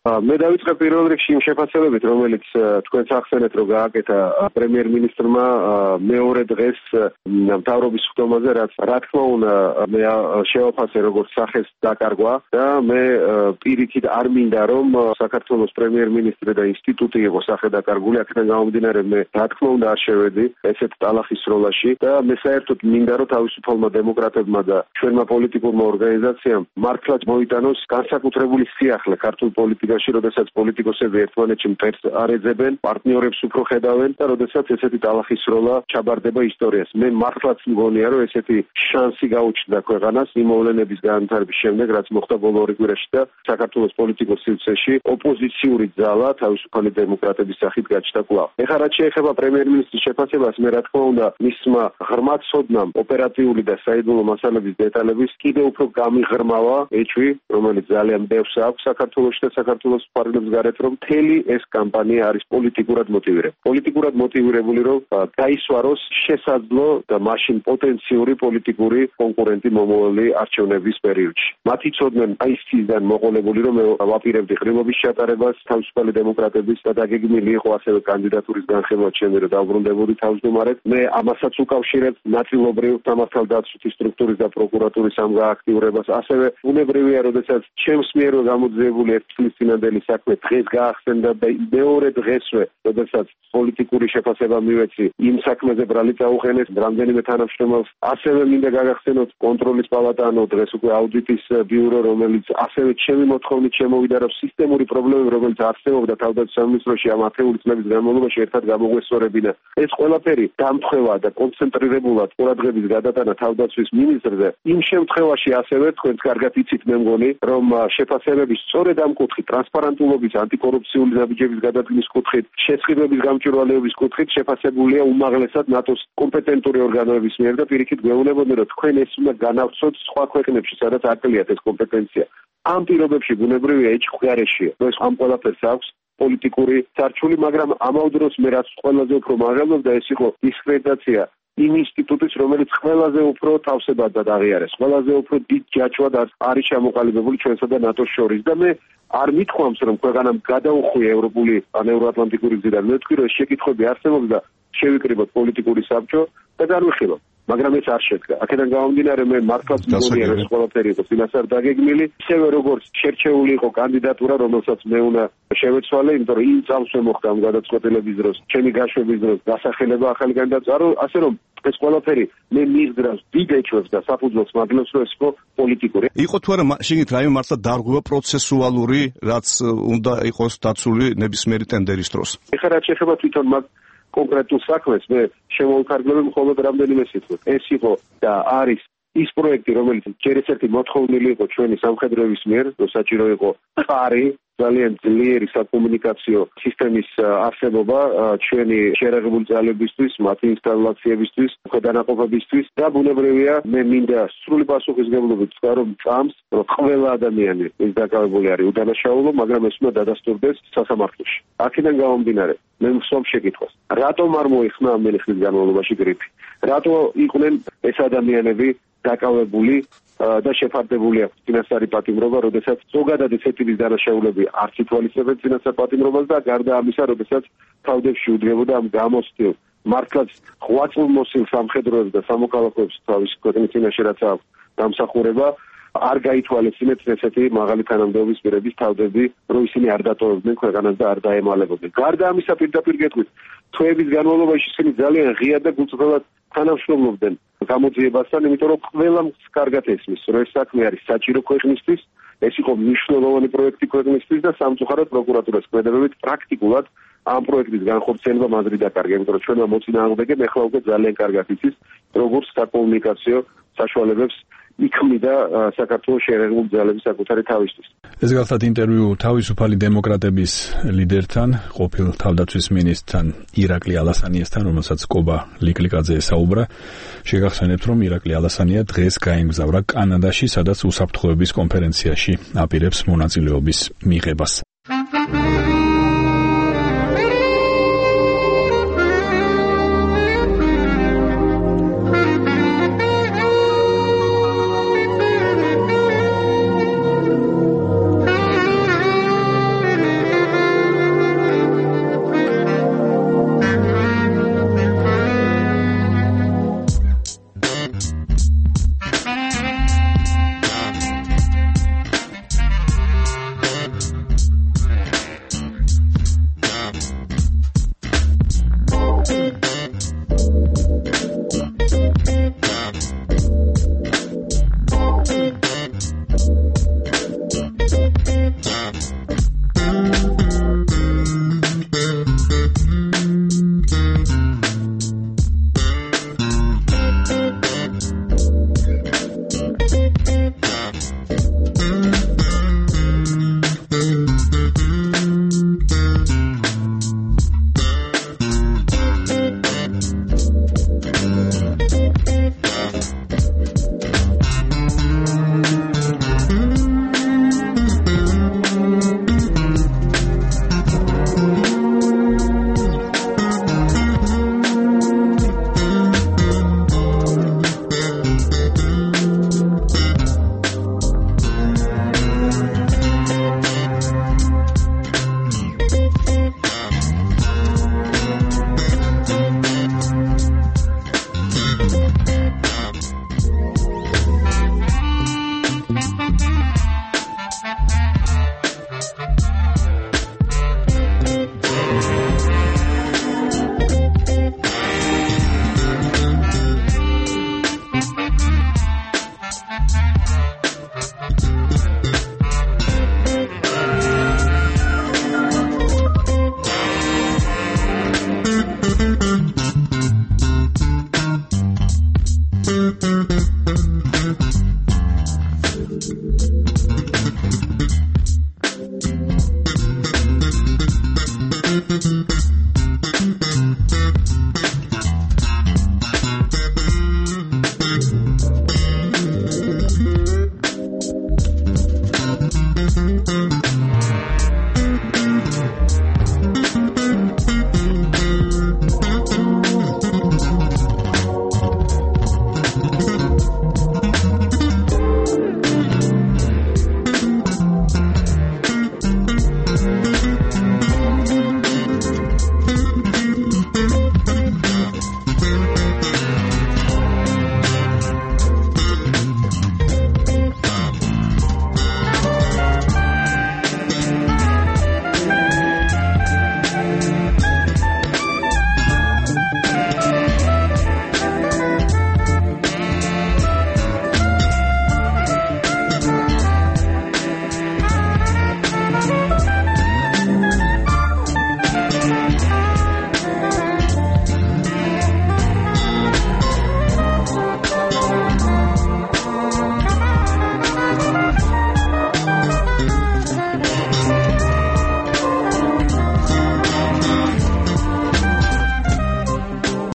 მე დავიწყე პირველ რიგში იმ შეფასებებით, რომელიც თქვენც ახსენეთ, რომ გააკეთა პრემიერ-მინისტრმა მეორე დღეს მთავრობის ხდომაზე, რაც რა თქმა უნდა მე შევაფასე როგორც სახეს დაკარგვა და მე პირიქით არ მინდა რომ საქართველოს პრემიერ-მინისტრი და ინსტიტუტი იყოს სახე დაკარგული, აქედან გამომდინარე მე რა თქმა უნდა არ შევედი ესეთ ტალახის როლაში და მე საერთოდ მინდა რომ თავისუფალმა დემოკრატებმა და ჩვენმა პოლიტიკურმა ორგანიზაციამ მართლაც მოიტანოს განსაკუთრებული სიახლე ქართულ პოლიტიკაში, როდესაც პოლიტიკოსები ერთმანეთში მტერს არ ეძებენ, პარტნიორებს უფრო ხედავენ და როდესაც ესეთი ტალახის როლა ჩაბარდება ისტორიას. მე მართლაც მგონია რომ ესეთი შანსი გაუჩნდა ქვეყანას იმ მოვლენების განვითარების შემდეგ, რაც მოხდა ბოლო ორი კვირაში და საქართველოს პოლიტიკურ სივრცეში ოპოზიციური ძალა თავისუფალი დემოკრატების სახით გაჩნდა კვლავ. ეხლა რაც შეეხება პრემიერ-მინისტრის შეფასებას, მე რა თქმა უნდა მისმა ღრმა ცოდნამ ოპერატიული და საიდუმლო მასალების დეტალების კიდევ უფრო გამიღრმავა ეჭვი, რომელიც ძალიან ბევრს აქვს საქართველოში და საქართველოს პარლამენტს გარეთ, რომ მთელი ეს კამპანია არის პოლიტიკურად მოტივირებული. პოლიტიკურად მოტივირებული, რომ გაისვაროს შესაძლო და მაშინ პოტენციური პოლიტიკური კონკურენტი მომავალი არჩევნების პერიოდში. მათი ცოდნამ აი ისიდან მოყოლებული, რომ მე ვაპირებდი ღრმობის ჩატარებას თავისუფალი დემოკრატების და დაგეგმილი იყო ასევე კანდიდატურის განხილვა ჩემი, რომ დავბრუნდებოდი თავმჯდომარედ. მე ამასაც უკავშირებ ნაწილობრივ სამართალდაცვითი სტრუქტურის და პროკურატურის ამ გააქტიურებას. ასევე უნებრივია, როდესაც ჩემს მიერ გამოძიებული ერთ წლის წინანდელი საქმე დღეს გაახსენდა და მეორე დღესვე, როდესაც პოლიტიკური შეფასება მივეცი, იმ საქმეზე ბრალი წაუყენეს რამდენიმე თანამშრომელს. ასევე მინდა გაგახსენოთ კონტროლის პალატა, ანუ დღეს უკვე აუდიტის ბიურო, რომელიც ასევე ჩემი მოთხოვნით შემოვიდა, რომ სისტემური პრობლემები, რომელიც არსებობდა თავდაცვის სამინისტროში ამ ათეული წლების განმავლობაში ერთად გამოგვესწორებინა. ეს ყველაფერი დამთხევა და კონცენტრირებულად ყურადღების გადატანა თავდაცვის მინისტრზე. იმ შემთხვევაში ასევე თქვენც კარგად იცით მე მგონი, რომ შეფასებების სწორედ ამ კუთხით, ტრანსპარენტულობის, ანტიკორუფციული ნაბიჯების გადადგმის კუთხით, შესყიდვების გამჭვირვალეობის კუთხით შეფასებულია უმაღლესად ნატოს კომპეტენტური ორგანოების მიერ და პირიქით გვეუბნებოდნენ, რომ თქვენ ეს უნდა განავცოთ სხვა ქვეყნებში, სადაც აკლიათ ეს კომპეტენცია. ამ პირობებში ბუნებრივია ეჭვგარეშეა, რომ ეს ამ ყველაფერს აქვს პოლიტიკური სარჩული, მაგრამ ამავდროულად მე რაც ყველაზე უფრო მაღალობდა, ეს იყო დისკრედიტაცია იმ ინსტიტუტის, რომელიც ყველაზე უფრო თავსებადად აღიარეს, ყველაზე უფრო დიდ ჯაჭვად არის ჩამოყალიბებული ჩვენსა და ნატოს შორის და მე არ მithქვამს, რომ ქვეყანამ გადაუხვია ევროპული ან ევროატლანტიკური გზიდან. მე ვთქვი, რომ ეს შეკითხვები არსებობს და შევიკრიბოთ პოლიტიკური საბჭო და განვიხილოთ. მაგრამ ეს არ შედგა. აქედან გამომდინარე მე მართლაც მგონია, რომ ეს ყველაფერი იყო წინასწარ დაგეგმილი, ისევე როგორც შერჩეული იყო კანდიდატურა, რომელსაც მე უნდა შევეცვალე, იმიტომ რომ იმ წამსვე მოხდა ამ გადაწყვეტილების დროს, ჩემი გაშვების დროს დასახელება ახალი კანდიდატურა, ასე რომ ეს ყველაფერი მე მისდრავს დიდ ეჭვებს და საფუძველს მაგლებს, რომ ეს იყო პოლიტიკური. იყო თუ არა შეგით რაიმე მართლა დარღვევა პროცესუალური, რაც უნდა იყოს დაცული ნებისმიერი ტენდერის დროს. ეხლა რაც შეეხება თვითონ მაგ კონკრეტულ საქმეს მე შემოვიქარგლები მხოლოდ რამდენიმე სიტყვით. ეს იყო და არის ის პროექტი, რომელიც ჯერ ერთი მოთხოვნილი იყო ჩვენი სამხედროების მიერ, რომ საჭირო იყო ყარი ძალიან ძლიერი საკომუნიკაციო სისტემის არსებობა ჩვენი შერეღებული ძალებისთვის, მათი ინსტალაციებისთვის, ქვედანაყოფებისთვის და ბუნებრივია მე მინდა სრული პასუხისმგებლობით ვთქვა, რომ წამს რომ ყველა ადამიანი ის დაკავებული არის უდანაშაულო, მაგრამ ეს უნდა დადასტურდეს სასამართლოში. აქედან გამომდინარე მე მსვამ შეკითხვას, რატომ არ მოიხსნა ამ ხნის განმავლობაში გრიფი? რატო იყვნენ ეს ადამიანები დაკავებული და შეფარდებული აქვს წინასწარი პატიმრობა, როდესაც ზოგადად ეს ტიპის დანაშაულები არც ითვალისწინებენ წინასწარ პატიმრობას და გარდა ამისა, როდესაც თავდებში უდგებოდა ამ გამოსtildeულ მართლაც ღვაწლმოსილ სამხედროებს და სამოქალაქოებს თავის ქვეყნის წინაშე რაც აქვს დამსახურება, არ გაითვალისწინეთ ესეთი მაღალი თანამდებობის პირების თავდები, რომ ისინი არ დატოვებდნენ ქვეყანას და არ დაემალებოდნენ. გარდა ამისა, პირდაპირ გეტყვით, თვეების განმავლობაში ისინი ძალიან ღია და გულწრფელად თანამშრომლობდნენ გამოძიებასთან, იმიტომ რომ ყველამ კარგად ესმის, რომ ეს საქმე არის საჭირო ქვეყნისთვის, ეს იყო მნიშვნელოვანი პროექტი ქვეყნისთვის და სამწუხაროდ პროკურატურას ქმედებებით პრაქტიკულად ამ პროექტის განხორციელება მაზრი დაკარგა, იმიტომ რომ ჩვენმა მოწინააღმდეგე ახლა უკვე ძალიან კარგად იცის, როგორც საკომუნიკაციო საშუალებებს იქმნიდა საქართველოს შერეღებული ძალების საკუთარი თავისთვის. ეს გახლავთ ინტერვიუ თავისუფალი დემოკრატების ლიდერთან, ყოფილ თავდაცვის მინისტრთან ირაკლი ალასანიასთან, რომელსაც კობა ლიკლიკაძე ესაუბრა. შეგახსენებთ, რომ ირაკლი ალასანია დღეს გაემგზავრა კანადაში, სადაც უსაფრთხოების კონფერენციაში აპირებს მონაწილეობის მიღებას.